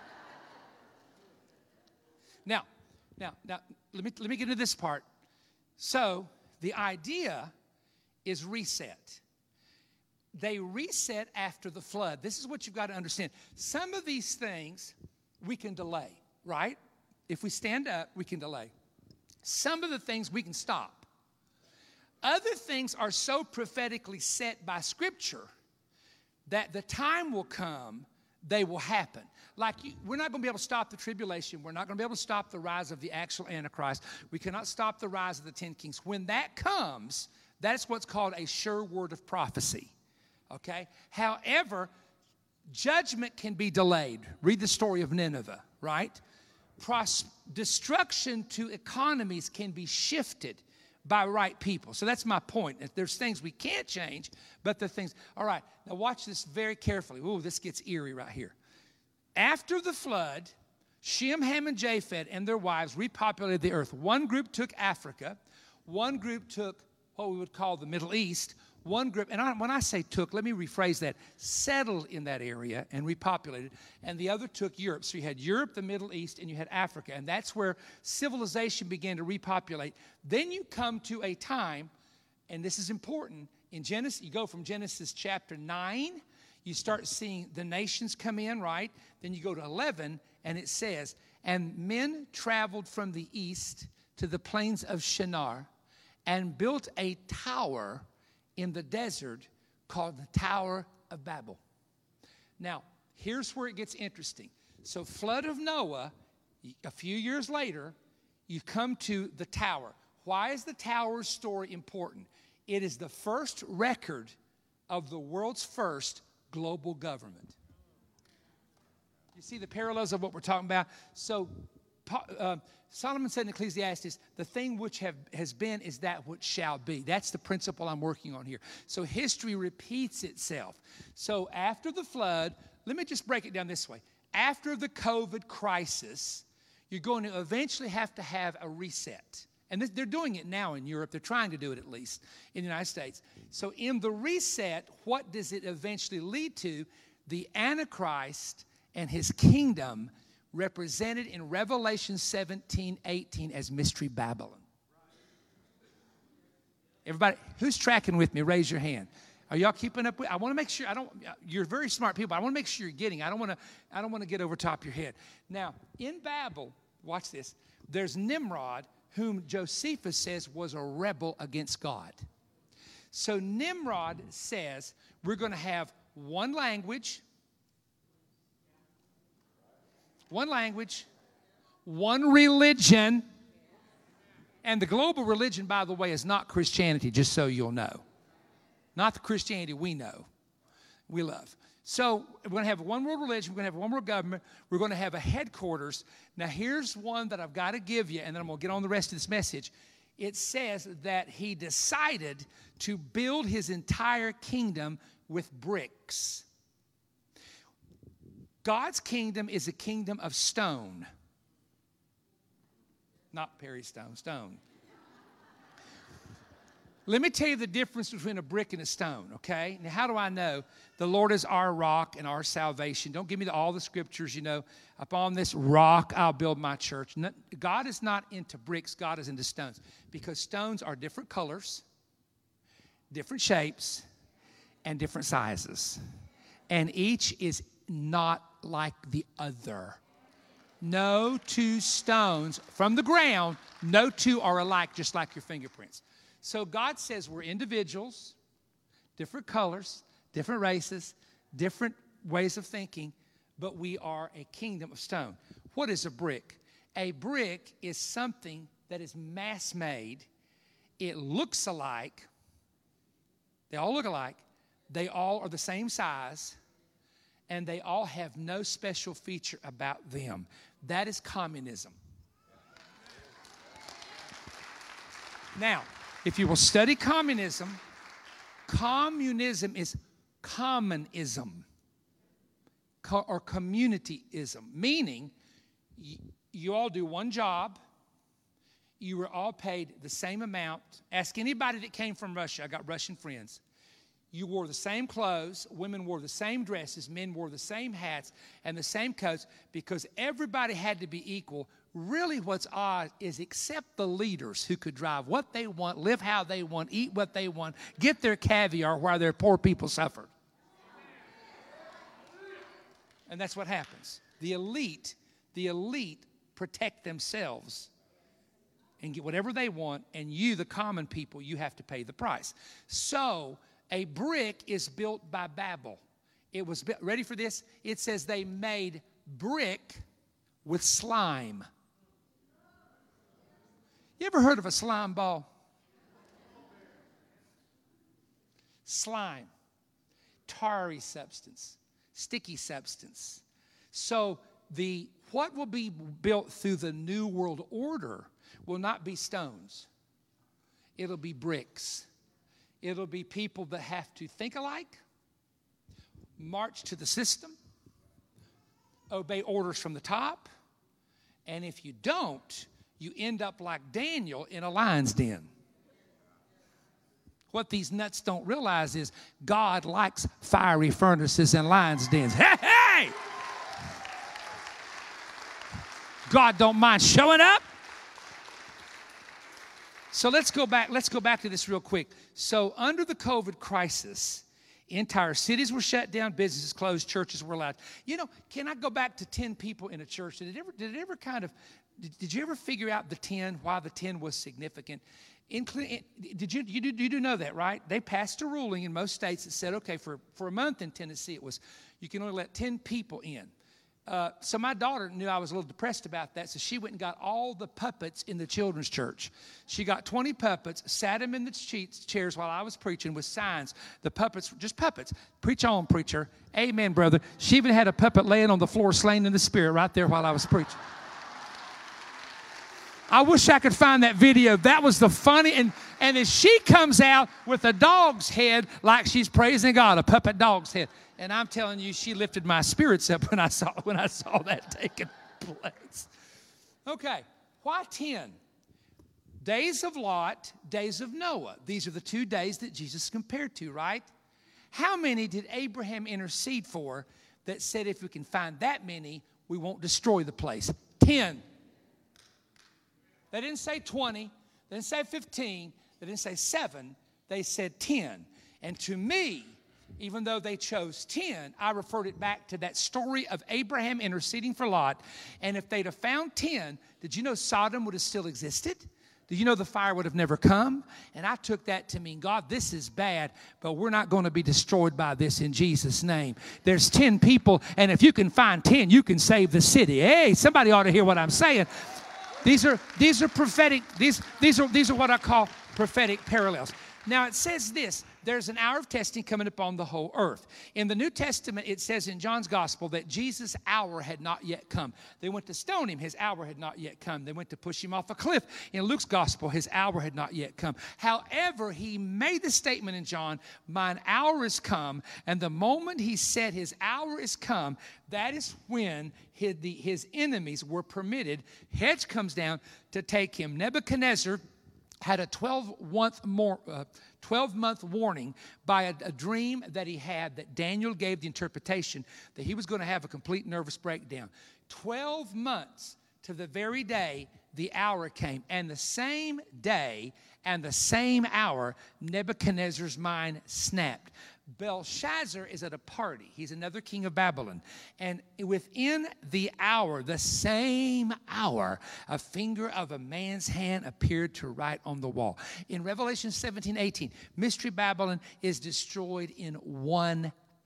Speaker 1: Now, now, now, let me, let me get into this part. So, the idea is reset. They reset after the flood. This is what you've got to understand. Some of these things we can delay, right? If we stand up, we can delay. Some of the things we can stop. Other things are so prophetically set by Scripture that the time will come, they will happen. Like, you, we're not going to be able to stop the tribulation. We're not going to be able to stop the rise of the actual Antichrist. We cannot stop the rise of the ten kings. When that comes, that's what's called a sure word of prophecy. Okay? However, judgment can be delayed. Read the story of Nineveh, right? Pros- destruction to economies can be shifted by right people. So that's my point. There's things we can't change, but the things... All right, now watch this very carefully. Ooh, this gets eerie right here. After the flood, Shem, Ham, and Japheth and their wives repopulated the earth. One group took Africa. One group took what we would call the Middle East. One group, and I, when I say took, let me rephrase that, settled in that area and repopulated, and the other took Europe. So you had Europe, the Middle East, and you had Africa, and that's where civilization began to repopulate. Then you come to a time, and this is important, in Genesis, you go from Genesis chapter nine, you start seeing the nations come in, right? Then you go to eleven, and it says, and men traveled from the east to the plains of Shinar and built a tower in the desert called the Tower of Babel. Now, here's where it gets interesting. So, flood of Noah, a few years later, you come to the tower. Why is the tower story important? It is the first record of the world's first global government. You see the parallels of what we're talking about? So, uh, Solomon said in Ecclesiastes, the thing which have, has been is that which shall be. That's the principle I'm working on here. So history repeats itself. So after the flood, let me just break it down this way. After the COVID crisis, you're going to eventually have to have a reset. And this, they're doing it now in Europe. They're trying to do it at least in the United States. So in the reset, what does it eventually lead to? The Antichrist and his kingdom represented in Revelation seventeen, eighteen as Mystery Babylon. Everybody, who's tracking with me, raise your hand. Are y'all keeping up with? I want to make sure, I don't, you're very smart people. I want to make sure you're getting. I don't want to, I don't want to get over top your head. Now, in Babel, watch this. There's Nimrod, whom Josephus says was a rebel against God. So Nimrod says, we're going to have one language, One language, one religion, and the global religion, by the way, is not Christianity, just so you'll know. Not the Christianity we know, we love. So we're going to have one world religion, we're going to have one world government, we're going to have a headquarters. Now here's one that I've got to give you, and then I'm going to get on the rest of this message. It says that he decided to build his entire kingdom with bricks. God's kingdom is a kingdom of stone. Not Perry Stone, stone. Let me tell you the difference between a brick and a stone, okay? Now, how do I know? The Lord is our rock and our salvation. Don't give me the, all the scriptures, you know. Upon this rock, I'll build my church. No, God is not into bricks. God is into stones. Because stones are different colors, different shapes, and different sizes. And each is not like the other. No two stones from the ground, no two are alike, just like your fingerprints. So God says we're individuals, different colors, different races, different ways of thinking, but we are a kingdom of stone. What is a brick? A brick is something that is mass-made. It looks alike. They all look alike. They all are the same size. and they all have no special feature about them. That is communism. Now, if you will study communism, communism is commonism or communityism, meaning you all do one job, you were all paid the same amount. Ask anybody that came from Russia. I got Russian friends. You wore the same clothes, women wore the same dresses, men wore the same hats and the same coats because everybody had to be equal. Really what's odd is except the leaders who could drive what they want, live how they want, eat what they want, get their caviar while their poor people suffered. And that's what happens. The elite, the elite protect themselves and get whatever they want, and you, the common people, you have to pay the price. So a brick is built by Babel. It was built, ready for this? It says they made brick with slime. You ever heard of a slime ball? Slime, tarry substance, sticky substance. So the what will be built through the New World Order will not be stones. It'll be bricks. It'll be people that have to think alike, march to the system, obey orders from the top, and if you don't, you end up like Daniel in a lion's den. What these nuts don't realize is God likes fiery furnaces and lion's dens. Hey, hey! God don't mind showing up. So let's go back. Let's go back to this real quick. So under the COVID crisis, entire cities were shut down, businesses closed, churches were allowed. You know, can I go back to ten people in a church? Did it ever, did it ever kind of, did, did you ever figure out the ten, why the ten was significant? In, did you, you, do, you do know that, right? They passed a ruling in most states that said, okay, for, for a month in Tennessee, it was, you can only let ten people in. Uh, so my daughter knew I was a little depressed about that, so she went and got all the puppets in the children's church. She got twenty puppets, sat them in the chairs while I was preaching with signs. The puppets, just puppets. Preach on, preacher. Amen, brother. She even had a puppet laying on the floor slain in the spirit right there while I was preaching. I wish I could find that video. That was the funny. And, and then she comes out with a dog's head like she's praising God, a puppet dog's head. And I'm telling you, she lifted my spirits up when I saw, when I saw that taking place. Okay, why ten? Days of Lot, days of Noah. These are the two days that Jesus compared to, right? How many did Abraham intercede for that said if we can find that many, we won't destroy the place? ten. They didn't say twenty. They didn't say fifteen. They didn't say seven. They said ten. And to me, even though they chose ten, I referred it back to that story of Abraham interceding for Lot. And if they'd have found ten, did you know Sodom would have still existed? Did you know the fire would have never come? And I took that to mean, God, this is bad, but we're not going to be destroyed by this in Jesus' name. There's ten people, and if you can find ten, you can save the city. Hey, somebody ought to hear what I'm saying. These are, these are prophetic, these, these, are, these are what I call prophetic parallels. Now, it says this, there's an hour of testing coming upon the whole earth. In the New Testament, it says in John's gospel that Jesus' hour had not yet come. They went to stone him. His hour had not yet come. They went to push him off a cliff. In Luke's gospel, his hour had not yet come. However, he made the statement in John, mine hour is come. And the moment he said his hour is come, that is when his, the, his enemies were permitted. Heads comes down to take him. Nebuchadnezzar had a twelve-month more, uh, twelve-month warning by a, a dream that he had that Daniel gave the interpretation that he was going to have a complete nervous breakdown. Twelve months to the very day the hour came. And the same day and the same hour, Nebuchadnezzar's mind snapped. Belshazzar is at a party. He's another king of Babylon. And within the hour, the same hour, a finger of a man's hand appeared to write on the wall. In Revelation seventeen eighteen, Mystery Babylon is destroyed in one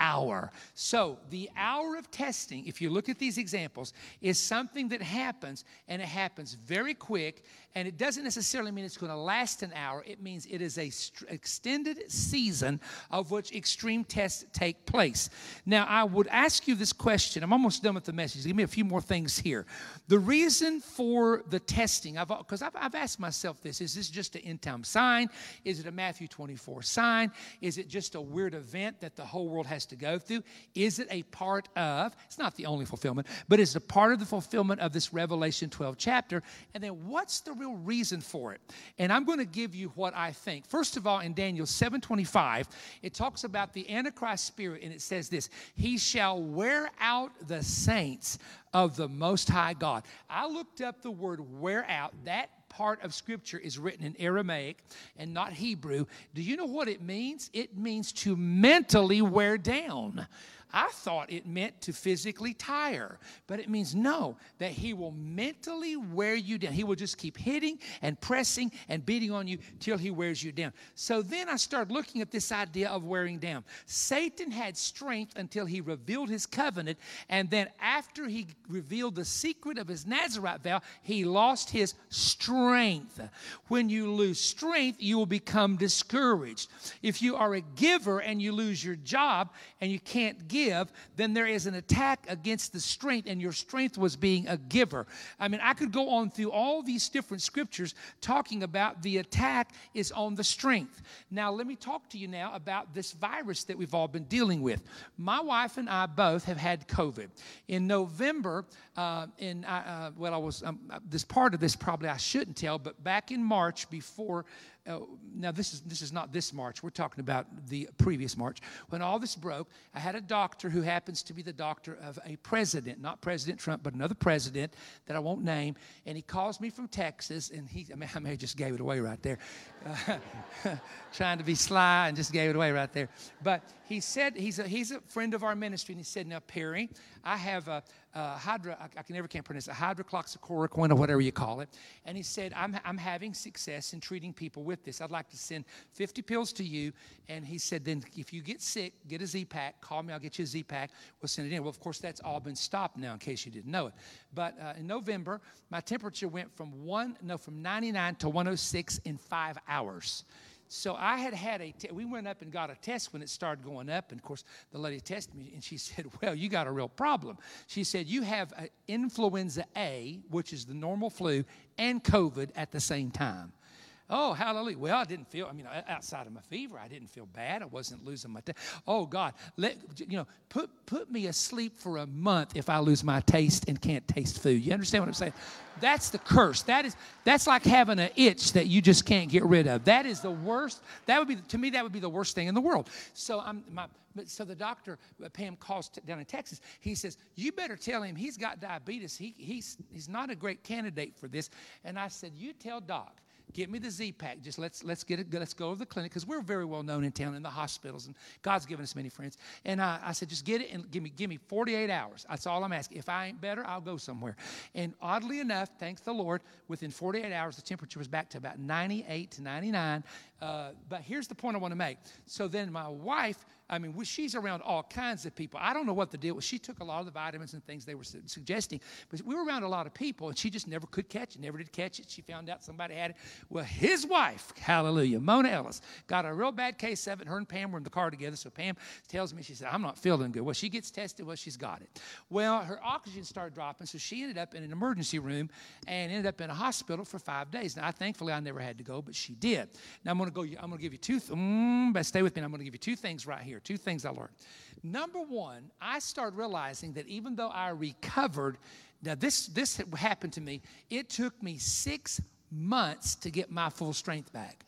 Speaker 1: hour. So the hour of testing, if you look at these examples, is something that happens, and it happens very quick, and it doesn't necessarily mean it's going to last an hour. It means it is a st- extended season of which extreme tests take place. Now, I would ask you this question. I'm almost done with the message. Give me a few more things here. The reason for the testing, because I've, I've, I've asked myself this, is this just an end-time sign? Is it a Matthew twenty-four sign? Is it just a weird event that the whole world has to go through? Is it a part of, it's not the only fulfillment, but is it a part of the fulfillment of this Revelation twelve chapter? And then what's the real reason for it? And I'm going to give you what I think. First of all, in Daniel seven twenty-five, it talks about the Antichrist spirit, and it says this: he shall wear out the saints of the Most High God. I looked up the word wear out. That part of Scripture is written in Aramaic and not Hebrew. Do you know what it means? It means to mentally wear down. I thought it meant to physically tire, but it means no, that he will mentally wear you down. He will just keep hitting and pressing and beating on you till he wears you down. So then I started looking at this idea of wearing down. Satan had strength until he revealed his covenant, and then after he revealed the secret of his Nazirite vow, he lost his strength. When you lose strength, you will become discouraged. If you are a giver and you lose your job and you can't give, then there is an attack against the strength, and your strength was being a giver. I mean, I could go on through all these different scriptures talking about the attack is on the strength. Now, let me talk to you now about this virus that we've all been dealing with. My wife and I both have had COVID. In November, uh, in uh, well, I was um, this part of this probably I shouldn't tell, but back in March before. Uh, now, this is this is not this March. We're talking about the previous March. When all this broke, I had a doctor who happens to be the doctor of a president, not President Trump, but another president that I won't name. And he calls me from Texas, and he, I mean, I may have just gave it away right there. Uh, trying to be sly and just gave it away right there. But he said, he's a, he's a friend of our ministry, and he said, now, Perry, I have a, a hydro, I, I can never can't pronounce it, a hydroxychloroquine or whatever you call it. And he said, I'm, I'm having success in treating people with this. I'd like to send fifty pills to you. And he said, then if you get sick, get a Z-Pack. Call me, I'll get you a Z-Pack. We'll send it in. Well, of course, that's all been stopped now, in case you didn't know it. But uh, in November, my temperature went from one, no, from ninety-nine to one oh six in five hours. So I had had a, te- we went up and got a test when it started going up. And, of course, the lady tested me, and she said, well, you got a real problem. She said, you have a influenza A, which is the normal flu, and COVID at the same time. Oh, hallelujah. Well, I didn't feel, I mean, outside of my fever, I didn't feel bad. I wasn't losing my taste. Oh, God, let, you know, put, put me asleep for a month if I lose my taste and can't taste food. You understand what I'm saying? That's the curse. That is, that's like having an itch that you just can't get rid of. That is the worst. That would be, to me, that would be the worst thing in the world. So I'm, my, so the doctor, Pam calls t- down in Texas. He says, you better tell him he's got diabetes. He, he's, he's not a great candidate for this. And I said, you tell Doc. Get me the Z-Pack. Just let's let's get it. Let's go to the clinic because we're very well known in town in the hospitals, and God's given us many friends. And I, I said, just get it and give me give me forty-eight hours. That's all I'm asking. If I ain't better, I'll go somewhere. And oddly enough, thanks the Lord, within forty-eight hours, the temperature was back to about ninety-eight to ninety-nine. Uh, but here's the point I want to make. So then my wife, I mean, she's around all kinds of people. I don't know what the deal was. She took a lot of the vitamins and things they were su- suggesting, but we were around a lot of people, and she just never could catch it, never did catch it. She found out somebody had it. Well, his wife, hallelujah, Mona Ellis, got a real bad case of it. Her and Pam were in the car together, so Pam tells me, she said, I'm not feeling good. Well, she gets tested. Well, she's got it. Well, her oxygen started dropping, so she ended up in an emergency room and ended up in a hospital for five days. Now, I, thankfully, I never had to go, but she did. Now, I'm going to go. I'm going to give you two. Th- mm, but stay with me. I'm going to give you two things right here. Two things I learned. Number one, I started realizing that even though I recovered, now this this happened to me. It took me six months to get my full strength back.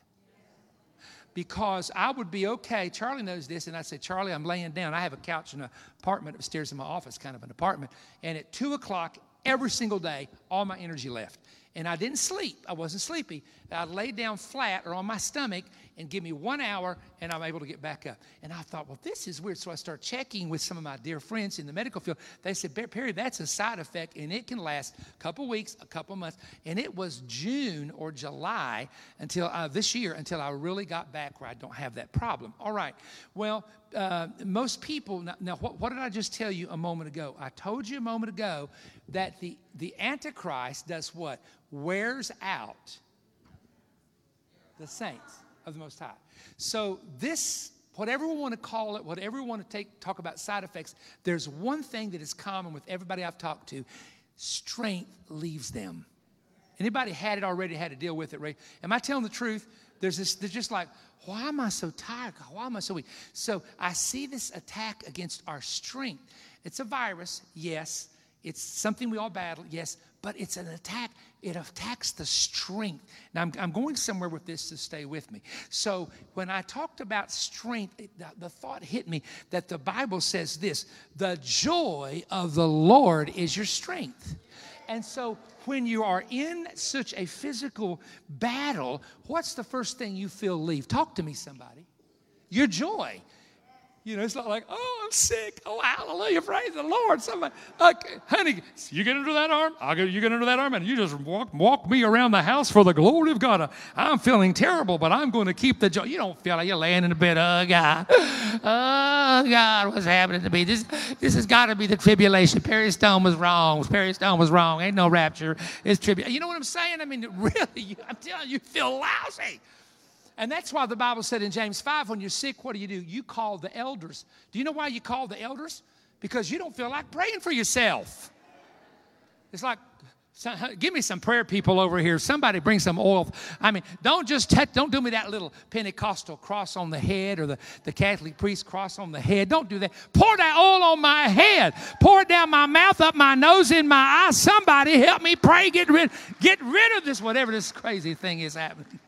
Speaker 1: Because I would be okay. Charlie knows this, and I said, Charlie, I'm laying down. I have a couch in an apartment upstairs in my office, kind of an apartment. And at two o'clock every single day, all my energy left. And I didn't sleep. I wasn't sleepy. I'd lay down flat or on my stomach and give me one hour, and I'm able to get back up. And I thought, well, this is weird. So I started checking with some of my dear friends in the medical field. They said, Perry, that's a side effect, and it can last a couple weeks, a couple months. And it was June or July until uh, this year until I really got back where I don't have that problem. All right. Well, uh, most people, now, now what, what did I just tell you a moment ago? I told you a moment ago that the, the Antichrist does what? Wears out the saints of the Most High. So this, whatever we want to call it, whatever we want to take, talk about side effects, there's one thing that is common with everybody I've talked to. Strength leaves them. Anybody had it already, had to deal with it, right? Am I telling the truth? There's this, they're just like, why am I so tired? Why am I so weak? So I see this attack against our strength. It's a virus, yes. It's something we all battle, yes. But it's an attack. It attacks the strength. Now, I'm, I'm going somewhere with this, to stay with me. So when I talked about strength, it, the, the thought hit me that the Bible says this: the joy of the Lord is your strength. And so when you are in such a physical battle, what's the first thing you feel leave? Talk to me, somebody. Your joy. You know, it's not like, oh, I'm sick. Oh, hallelujah, praise the Lord. Somebody, okay, honey, you get under that arm, I'll get, you get under that arm, and you just walk, walk me around the house for the glory of God. I'm feeling terrible, but I'm going to keep the joy. You don't feel like you're laying in the bed, oh, God. Oh, God, what's happening to me? This, this has got to be the tribulation. Perry Stone was wrong. Perry Stone was wrong. Ain't no rapture. It's tribulation. You know what I'm saying? I mean, really, I'm telling you, you feel lousy. And that's why the Bible said in James five, when you're sick, what do you do? You call the elders. Do you know why you call the elders? Because you don't feel like praying for yourself. It's like, give me some prayer people over here. Somebody bring some oil. I mean, don't just touch, don't do me that little Pentecostal cross on the head or the, the Catholic priest cross on the head. Don't do that. Pour that oil on my head. Pour it down my mouth, up my nose, in my eyes. Somebody help me pray. Get rid, get rid of this, whatever this crazy thing is happening.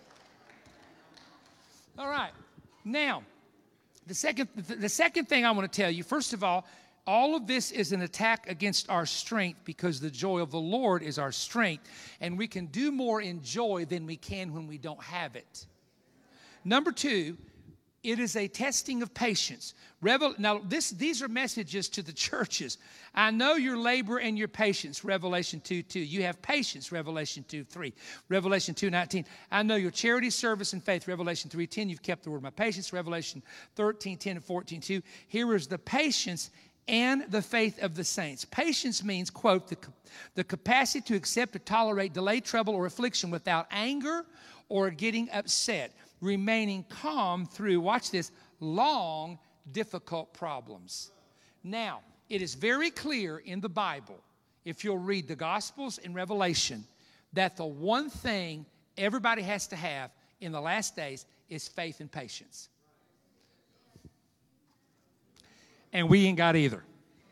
Speaker 1: All right. Now, the second, the second thing I want to tell you, first of all, all of this is an attack against our strength, because the joy of the Lord is our strength, and we can do more in joy than we can when we don't have it. Number two, it is a testing of patience. Revel- now, this, these are messages to the churches. I know your labor and your patience, Revelation two two. You have patience, Revelation two three. Revelation two nineteen. I know your charity, service, and faith, Revelation three ten. You've kept the word of my patience, Revelation thirteen ten and fourteen two. Here is the patience and the faith of the saints. Patience means, quote, the, the capacity to accept or tolerate delay, trouble, or affliction without anger or getting upset. Remaining calm through, watch this, long, difficult problems. Now, it is very clear in the Bible, if you'll read the Gospels and Revelation, that the one thing everybody has to have in the last days is faith and patience. And we ain't got either.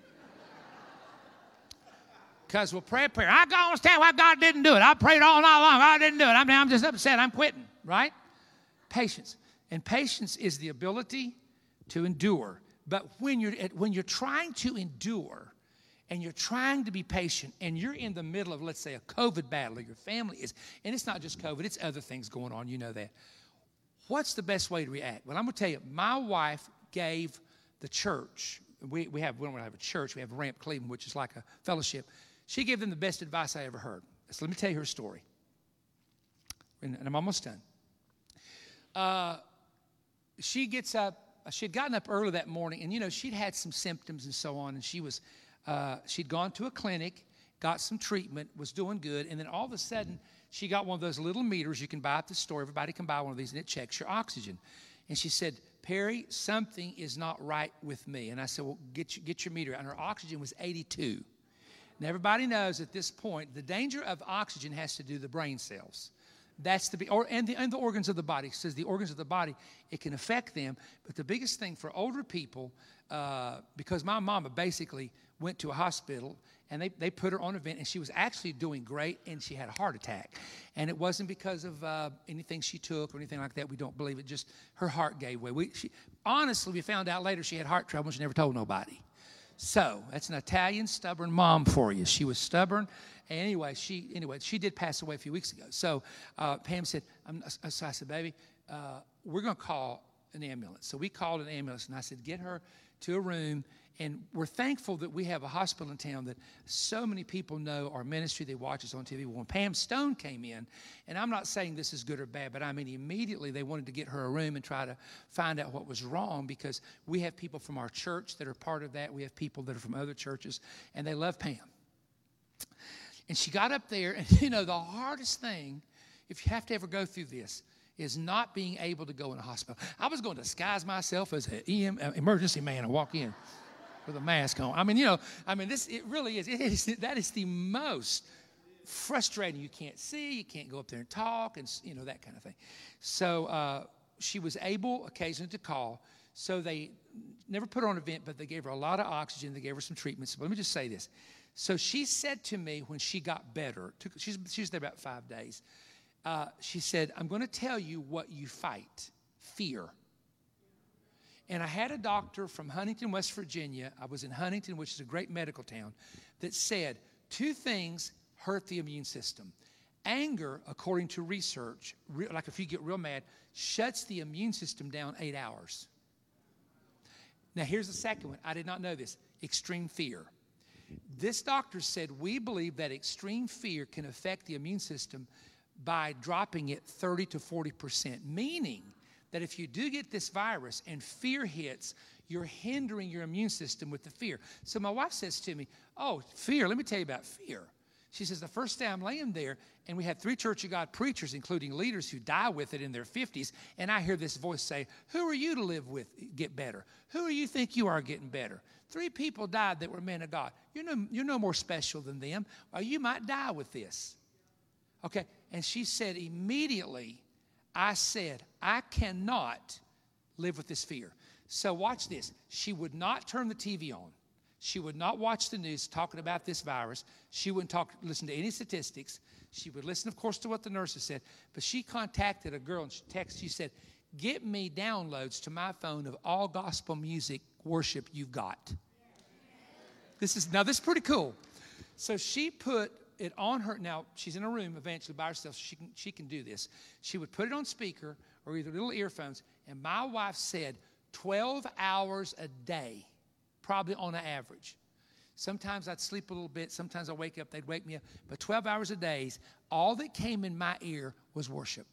Speaker 1: Because we'll pray a prayer. I don't understand why God didn't do it. I prayed all night long. God didn't do it. I mean, I'm just upset. I'm quitting, right? Patience. And patience is the ability to endure. But when you're, when you're trying to endure and you're trying to be patient and you're in the middle of, let's say, a COVID battle, or your family is, and it's not just COVID, it's other things going on, you know that. What's the best way to react? Well, I'm going to tell you, my wife gave the church, we, we, have, we don't have a church, we have Ramp Cleveland, which is like a fellowship. She gave them the best advice I ever heard. So let me tell you her story. And, and I'm almost done. Uh, she gets up, she had gotten up early that morning, and, you know, she'd had some symptoms and so on, and she was, uh, she'd gone to a clinic, got some treatment, was doing good, and then all of a sudden, she got one of those little meters you can buy at the store. Everybody can buy one of these, and it checks your oxygen. And she said, Perry, something is not right with me. And I said, well, get your, get your meter. And her oxygen was eighty-two. Now, everybody knows at this point, the danger of oxygen has to do with the brain cells. That's the or and the and the organs of the body. It says the organs of the body, it can affect them. But the biggest thing for older people, uh, because my mama basically went to a hospital and they, they put her on a vent, and she was actually doing great, and she had a heart attack. And it wasn't because of uh, anything she took or anything like that. We don't believe it. Just her heart gave way. We, she, honestly, we found out later she had heart trouble. She never told nobody. So that's an Italian stubborn mom for you. She was stubborn. Anyway, she anyway she did pass away a few weeks ago. So uh, Pam said, I'm, so I said, baby, uh, we're going to call an ambulance. So we called an ambulance, and I said, get her to a room And we're thankful that we have a hospital in town that so many people know our ministry. They watch us on T V. When Pam Stone came in, and I'm not saying this is good or bad, but I mean immediately they wanted to get her a room and try to find out what was wrong, because we have people from our church that are part of that. We have people that are from other churches, and they love Pam. And she got up there, and you know, the hardest thing, if you have to ever go through this, is not being able to go in a hospital. I was going to disguise myself as an E M, uh, emergency man and walk in with a mask on. I mean, you know, I mean, this, it really is. It is that is the most frustrating. You can't see, you can't go up there and talk, and, you know, that kind of thing. So uh, she was able occasionally to call. So they never put her on a vent, but they gave her a lot of oxygen. They gave her some treatments. But let me just say this. So she said to me when she got better, took, she's, she was there about five days, uh, she said, I'm going to tell you what you fight, fear. And I had a doctor from Huntington, West Virginia. I was in Huntington, which is a great medical town, that said two things hurt the immune system. Anger, according to research, re- like if you get real mad, shuts the immune system down eight hours. Now, here's the second one. I did not know this. Extreme fear. This doctor said, we believe that extreme fear can affect the immune system by dropping it thirty to forty percent, meaning that if you do get this virus and fear hits, you're hindering your immune system with the fear. So my wife says to me, oh, fear, let me tell you about fear. She says, the first day I'm laying there, and we had three Church of God preachers, including leaders who die with it in their fifties, and I hear this voice say, who are you to live with, get better? Who do you think you are getting better? Three people died that were men of God. You're no, you're no more special than them, or you might die with this. Okay, and she said immediately, I said, I cannot live with this fear. So watch this. She would not turn the T V on. She would not watch the news talking about this virus. She wouldn't talk, listen to any statistics. She would listen, of course, to what the nurses said. But she contacted a girl and she texted, she said, get me downloads to my phone of all gospel music worship you've got. This is, now this is pretty cool. So she put it on her, now she's in a room eventually by herself, so she can, she can do this. She would put it on speaker or either little earphones, and my wife said twelve hours a day, probably on an average. Sometimes I'd sleep a little bit, sometimes I'd wake up, they'd wake me up, but twelve hours a day, all that came in my ear was worship.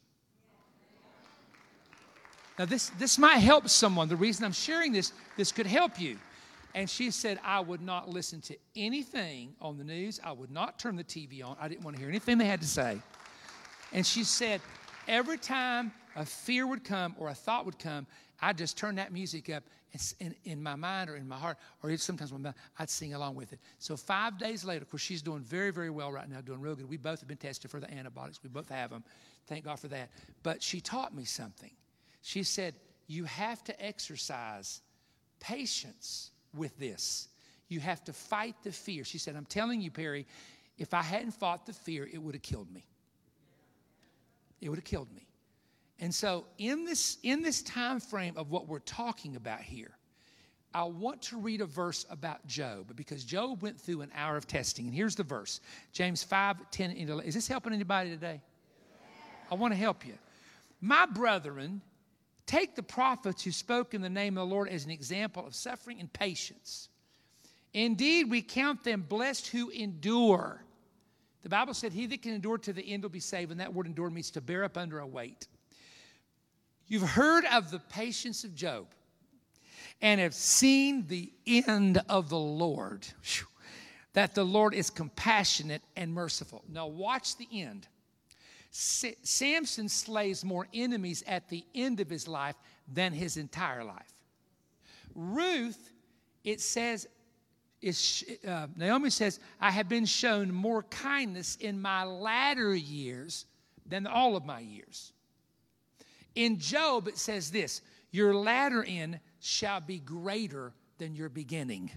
Speaker 1: Now this, this might help someone. The reason I'm sharing this, this could help you. And she said, I would not listen to anything on the news. I would not turn the T V on. I didn't want to hear anything they had to say. And she said, every time a fear would come or a thought would come, I'd just turn that music up and in, in my mind or in my heart, or sometimes in my mouth, I'd sing along with it. So five days later, of course, she's doing very, very well right now, doing real good. We both have been tested for the antibiotics. We both have them. Thank God for that. But she taught me something. She said, you have to exercise patience with this. You have to fight the fear. She said, I'm telling you, Perry, if I hadn't fought the fear, it would have killed me. It would have killed me. And so in this, in this time frame of what we're talking about here, I want to read a verse about Job, because Job went through an hour of testing. And here's the verse, James five, ten, and eleven. Is this helping anybody today? I want to help you. My brethren, take the prophets who spoke in the name of the Lord as an example of suffering and patience. Indeed, we count them blessed who endure. The Bible said, he that can endure to the end will be saved. And that word endure means to bear up under a weight. You've heard of the patience of Job and have seen the end of the Lord. Whew. That the Lord is compassionate and merciful. Now watch the end. Samson slays more enemies at the end of his life than his entire life. Ruth, it says, is, uh, Naomi says, I have been shown more kindness in my latter years than all of my years. In Job, it says this, your latter end shall be greater than your beginning.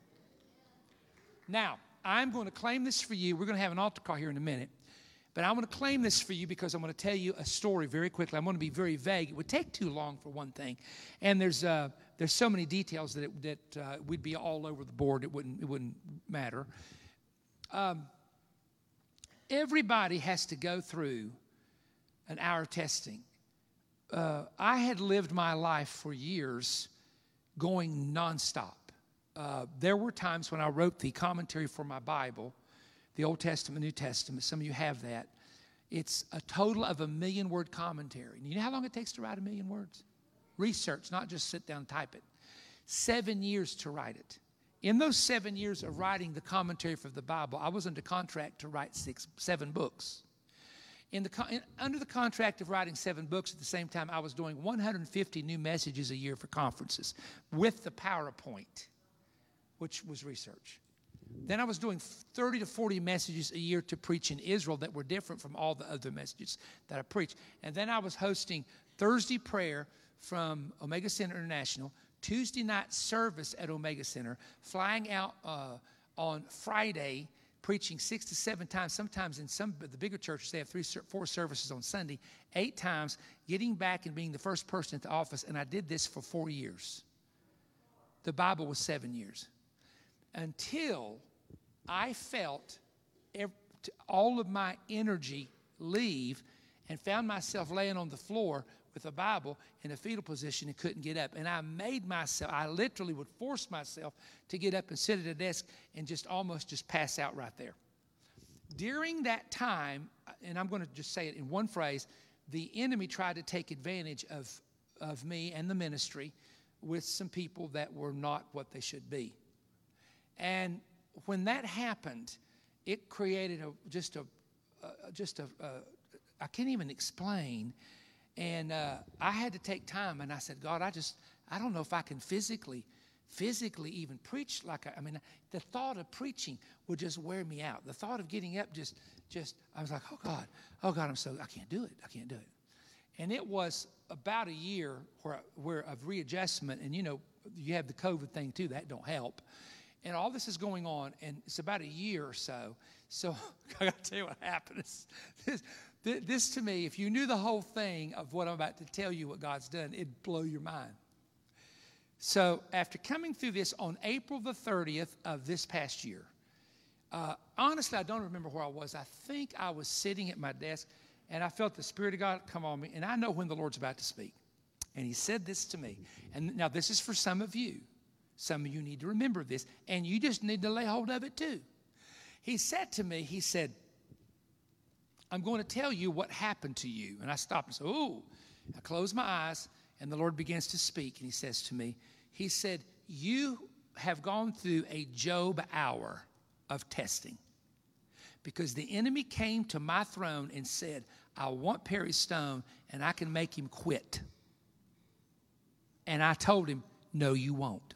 Speaker 1: Now, I'm going to claim this for you. We're going to have an altar call here in a minute. But I want to claim this for you because I'm going to tell you a story very quickly. I'm going to be very vague. It would take too long for one thing. And there's uh, there's so many details that it, that uh, we'd be all over the board. It wouldn't, it wouldn't matter. Um, everybody has to go through an hour of testing. Uh, I had lived my life for years going nonstop. uh, there were times when I wrote the commentary for my Bible, the Old Testament, New Testament. Some of you have that. It's a total of a million word commentary. And you know how long it takes to write a million words? Research, not just sit down and type it. Seven years to write it. In those seven years of writing the commentary for the Bible, I was under contract to write six, seven books. In the, in, under the contract of writing seven books at the same time, I was doing one hundred fifty new messages a year for conferences with the PowerPoint, which was research. Then I was doing thirty to forty messages a year to preach in Israel that were different from all the other messages that I preached. And then I was hosting Thursday prayer from Omega Center International, Tuesday night service at Omega Center, flying out uh, on Friday, preaching six to seven times. Sometimes in some of the bigger churches, they have three, four services on Sunday, eight times, getting back and being the first person at the office. And I did this for four years. The Bible was seven years. Until I felt every, all of my energy leave and found myself laying on the floor with a Bible in a fetal position and couldn't get up. And I made myself, I literally would force myself to get up and sit at a desk and just almost just pass out right there. During that time, and I'm going to just say it in one phrase, the enemy tried to take advantage of, of me and the ministry with some people that were not what they should be. And when that happened, it created a, just a, uh, just a, uh, I can't even explain. And uh, I had to take time, and I said, God, I just, I don't know if I can physically, physically even preach like I, I mean, the thought of preaching would just wear me out. The thought of getting up just, just, I was like, oh God, oh God, I'm so, I can't do it, I can't do it. And it was about a year where, where of readjustment, and you know, you have the COVID thing too, that don't help. And all this is going on, and it's about a year or so. So I got to tell you what happened. This, this, this to me, if you knew the whole thing of what I'm about to tell you, what God's done, it'd blow your mind. So after coming through this on April the thirtieth of this past year, uh, honestly, I don't remember where I was. I think I was sitting at my desk, and I felt the Spirit of God come on me, and I know when the Lord's about to speak. And he said this to me. And now this is for some of you. Some of you need to remember this, and you just need to lay hold of it too. He said to me, he said, I'm going to tell you what happened to you. And I stopped and said, oh. I closed my eyes, and the Lord begins to speak, and he says to me, he said, you have gone through a Job hour of testing because the enemy came to my throne and said, I want Perry Stone, and I can make him quit. And I told him, no, you won't.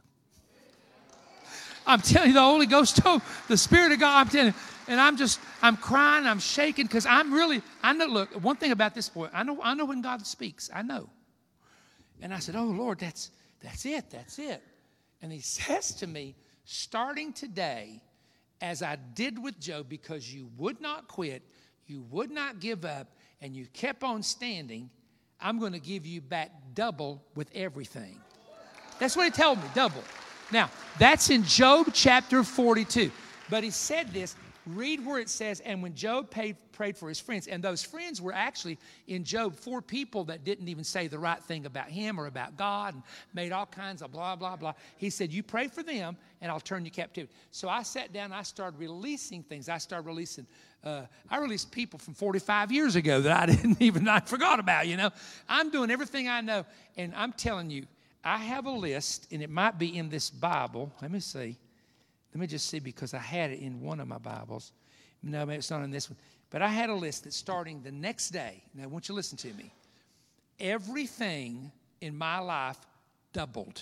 Speaker 1: I'm telling you, the Holy Ghost told the Spirit of God, I'm telling you, and I'm just, I'm crying, I'm shaking, because I'm really, I know, look, one thing about this boy, I know, I know when God speaks, I know. And I said, oh, Lord, that's, that's it, that's it. And he says to me, starting today, as I did with Job, because you would not quit, you would not give up, and you kept on standing, I'm going to give you back double with everything. That's what he told me, double. Now, that's in Job chapter forty-two. But he said this, read where it says, and when Job paid, prayed for his friends, and those friends were actually in Job four people that didn't even say the right thing about him or about God and made all kinds of blah, blah, blah. He said, you pray for them and I'll turn you captivity. So I sat down and I started releasing things. I started releasing, uh, I released people from forty-five years ago that I didn't even, I forgot about, you know. I'm doing everything I know, and I'm telling you, I have a list, and it might be in this Bible. Let me see. Let me just see, because I had it in one of my Bibles. No, maybe it's not in this one. But I had a list that starting the next day, now I want you to listen to me. Everything in my life doubled.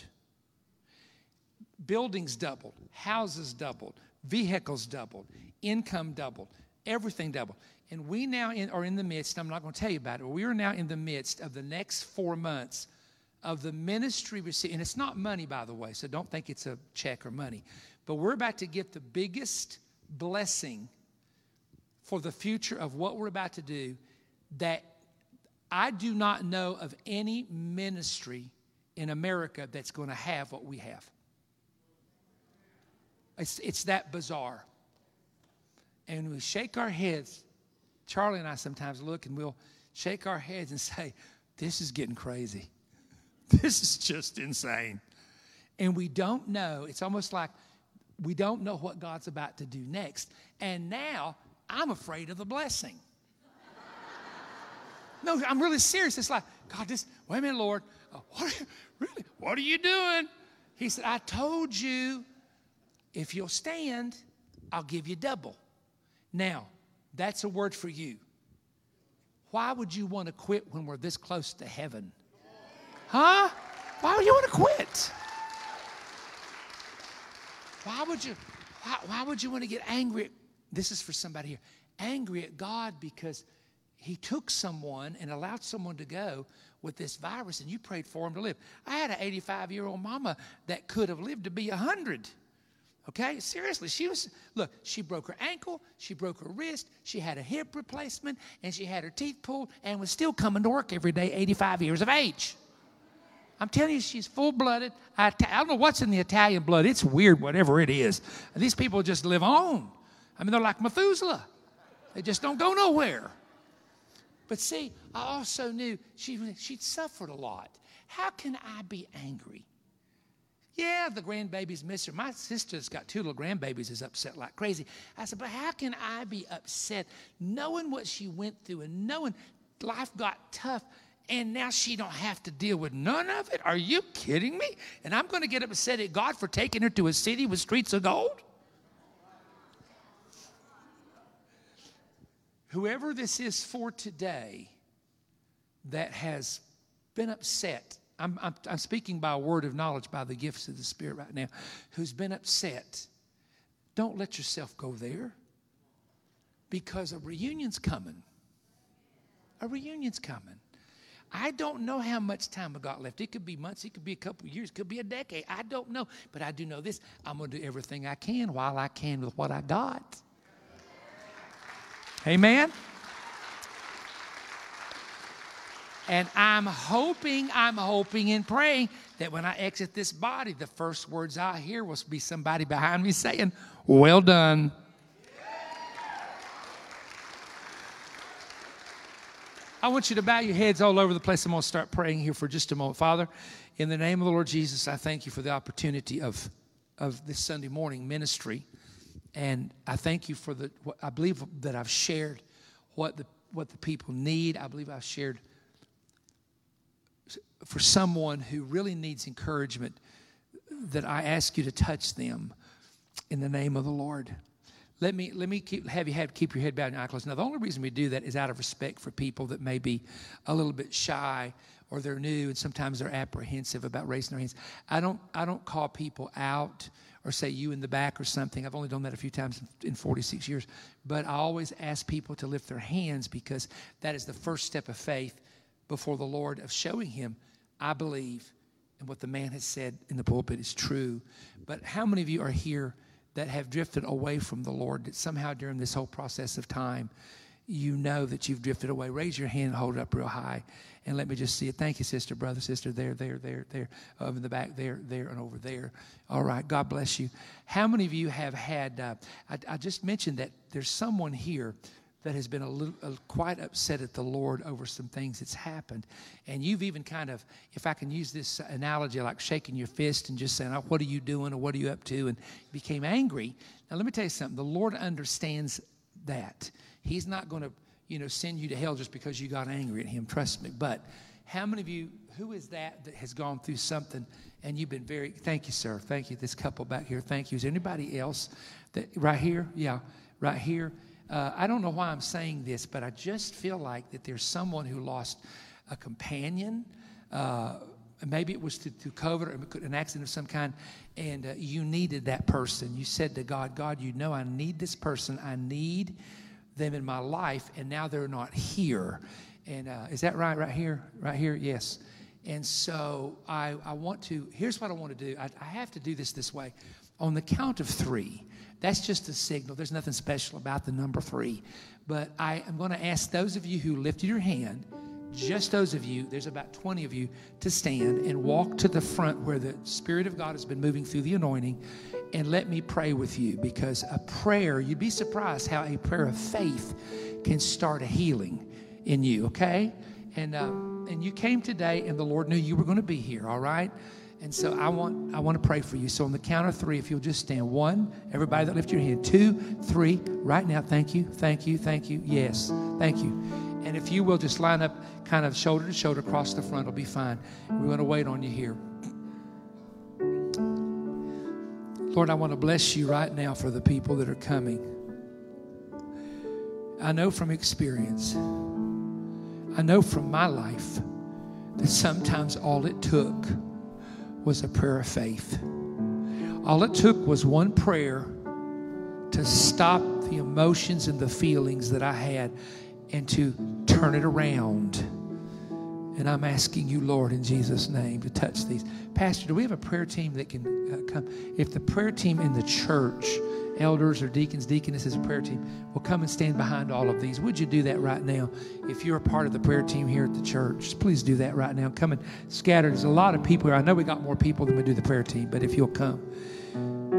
Speaker 1: Buildings doubled. Houses doubled. Vehicles doubled. Income doubled. Everything doubled. And we now in, are in the midst, I'm not going to tell you about it, but we are now in the midst of the next four months of the ministry receipt, and it's not money, by the way, so don't think it's a check or money, but we're about to get the biggest blessing for the future of what we're about to do that I do not know of any ministry in America that's going to have what we have. It's, it's that bizarre. And we shake our heads. Charlie and I sometimes look and we'll shake our heads and say, this is getting crazy. This is just insane. And we don't know. It's almost like we don't know what God's about to do next. And now I'm afraid of the blessing. No, I'm really serious. It's like, God, this, wait a minute, Lord. Uh, what are you, really? What are you doing? He said, I told you if you'll stand, I'll give you double. Now, that's a word for you. Why would you want to quit when we're this close to heaven? Huh? Why would you want to quit? Why would you, why, why would you want to get angry? This is for somebody here. Angry at God because he took someone and allowed someone to go with this virus, and you prayed for him to live. I had an eighty-five-year-old mama that could have lived to be one hundred. Okay? Seriously, she was, look, she broke her ankle, she broke her wrist, she had a hip replacement, and she had her teeth pulled, and was still coming to work every day, eighty-five years of age. I'm telling you, she's full-blooded. I, I don't know what's in the Italian blood. It's weird, whatever it is. These people just live on. I mean, they're like Methuselah. They just don't go nowhere. But see, I also knew she, she'd suffered a lot. How can I be angry? Yeah, the grandbabies miss her. My sister's got two little grandbabies, is upset like crazy. I said, but how can I be upset knowing what she went through and knowing life got tough and now she don't have to deal with none of it? Are you kidding me? And I'm going to get upset at God for taking her to a city with streets of gold? Whoever this is for today that has been upset, I'm, I'm, I'm speaking by a word of knowledge, by the gifts of the Spirit right now, who's been upset, don't let yourself go there, because a reunion's coming. A reunion's coming. I don't know how much time I got left. It could be months, it could be a couple of years, it could be a decade. I don't know, but I do know this. I'm going to do everything I can while I can with what I got. Amen? And I'm hoping, I'm hoping and praying that when I exit this body, the first words I hear will be somebody behind me saying, well done. I want you to bow your heads all over the place. I'm going to start praying here for just a moment. Father, in the name of the Lord Jesus, I thank you for the opportunity of, of this Sunday morning ministry. And I thank you for the, I believe that I've shared what the, what the people need. I believe I've shared for someone who really needs encouragement, that I ask you to touch them in the name of the Lord. Let me, let me keep, have you have, keep your head bowed and your eyes closed. Now, the only reason we do that is out of respect for people that may be a little bit shy, or they're new and sometimes they're apprehensive about raising their hands. I don't, I don't call people out or say you in the back or something. I've only done that a few times in forty-six years. But I always ask people to lift their hands, because that is the first step of faith before the Lord, of showing him, I believe, and what the man has said in the pulpit is true. But how many of you are here that have drifted away from the Lord, that somehow during this whole process of time, you know that you've drifted away? Raise your hand and hold it up real high. And let me just see it. Thank you, sister, brother, sister, there, there, there, there, over in the back, there, there, and over there. All right, God bless you. How many of you have had, uh, I, I just mentioned that there's someone here that has been a little, uh, quite upset at the Lord over some things that's happened. And you've even kind of, if I can use this analogy, like shaking your fist and just saying, oh, what are you doing, or what are you up to, and became angry. Now, let me tell you something. The Lord understands that. He's not going to, you know, send you to hell just because you got angry at him. Trust me. But how many of you, who is that that has gone through something and you've been very, thank you, sir. Thank you. This couple back here. Thank you. Is there anybody else that, right here? Yeah, right here. Uh, I don't know why I'm saying this, but I just feel like that there's someone who lost a companion. Uh, maybe it was through, through COVID or an accident of some kind, and uh, you needed that person. You said to God, God, you know I need this person. I need them in my life, and now they're not here. And uh, is that right? Right here? Right here? Yes. And so I, I want to, here's what I want to do. I, I have to do this this way. On the count of three, that's just a signal. There's nothing special about the number three. But I am going to ask those of you who lifted your hand, just those of you, there's about twenty of you, to stand and walk to the front where the Spirit of God has been moving through the anointing, and let me pray with you. Because a prayer, you'd be surprised how a prayer of faith can start a healing in you, okay? And uh, and you came today, and the Lord knew you were going to be here, all right? And so I want I want to pray for you. So on the count of three, if you'll just stand. One, everybody that lift your hand. Two, three, right now. Thank you, thank you, thank you. Yes, thank you. And if you will just line up kind of shoulder to shoulder across the front, it'll be fine. We're going to wait on you here. Lord, I want to bless you right now for the people that are coming. I know from experience, I know from my life that sometimes all it took was a prayer of faith. All it took was one prayer to stop the emotions and the feelings that I had and to turn it around. And I'm asking you, Lord, in Jesus' name, to touch these. Pastor, do we have a prayer team that can uh, come? If the prayer team in the church, elders or deacons, deaconesses, prayer team, will come and stand behind all of these, would you do that right now? If you're a part of the prayer team here at the church, please do that right now. Come and scatter. There's a lot of people here. I know we got more people than we do the prayer team, but if you'll come.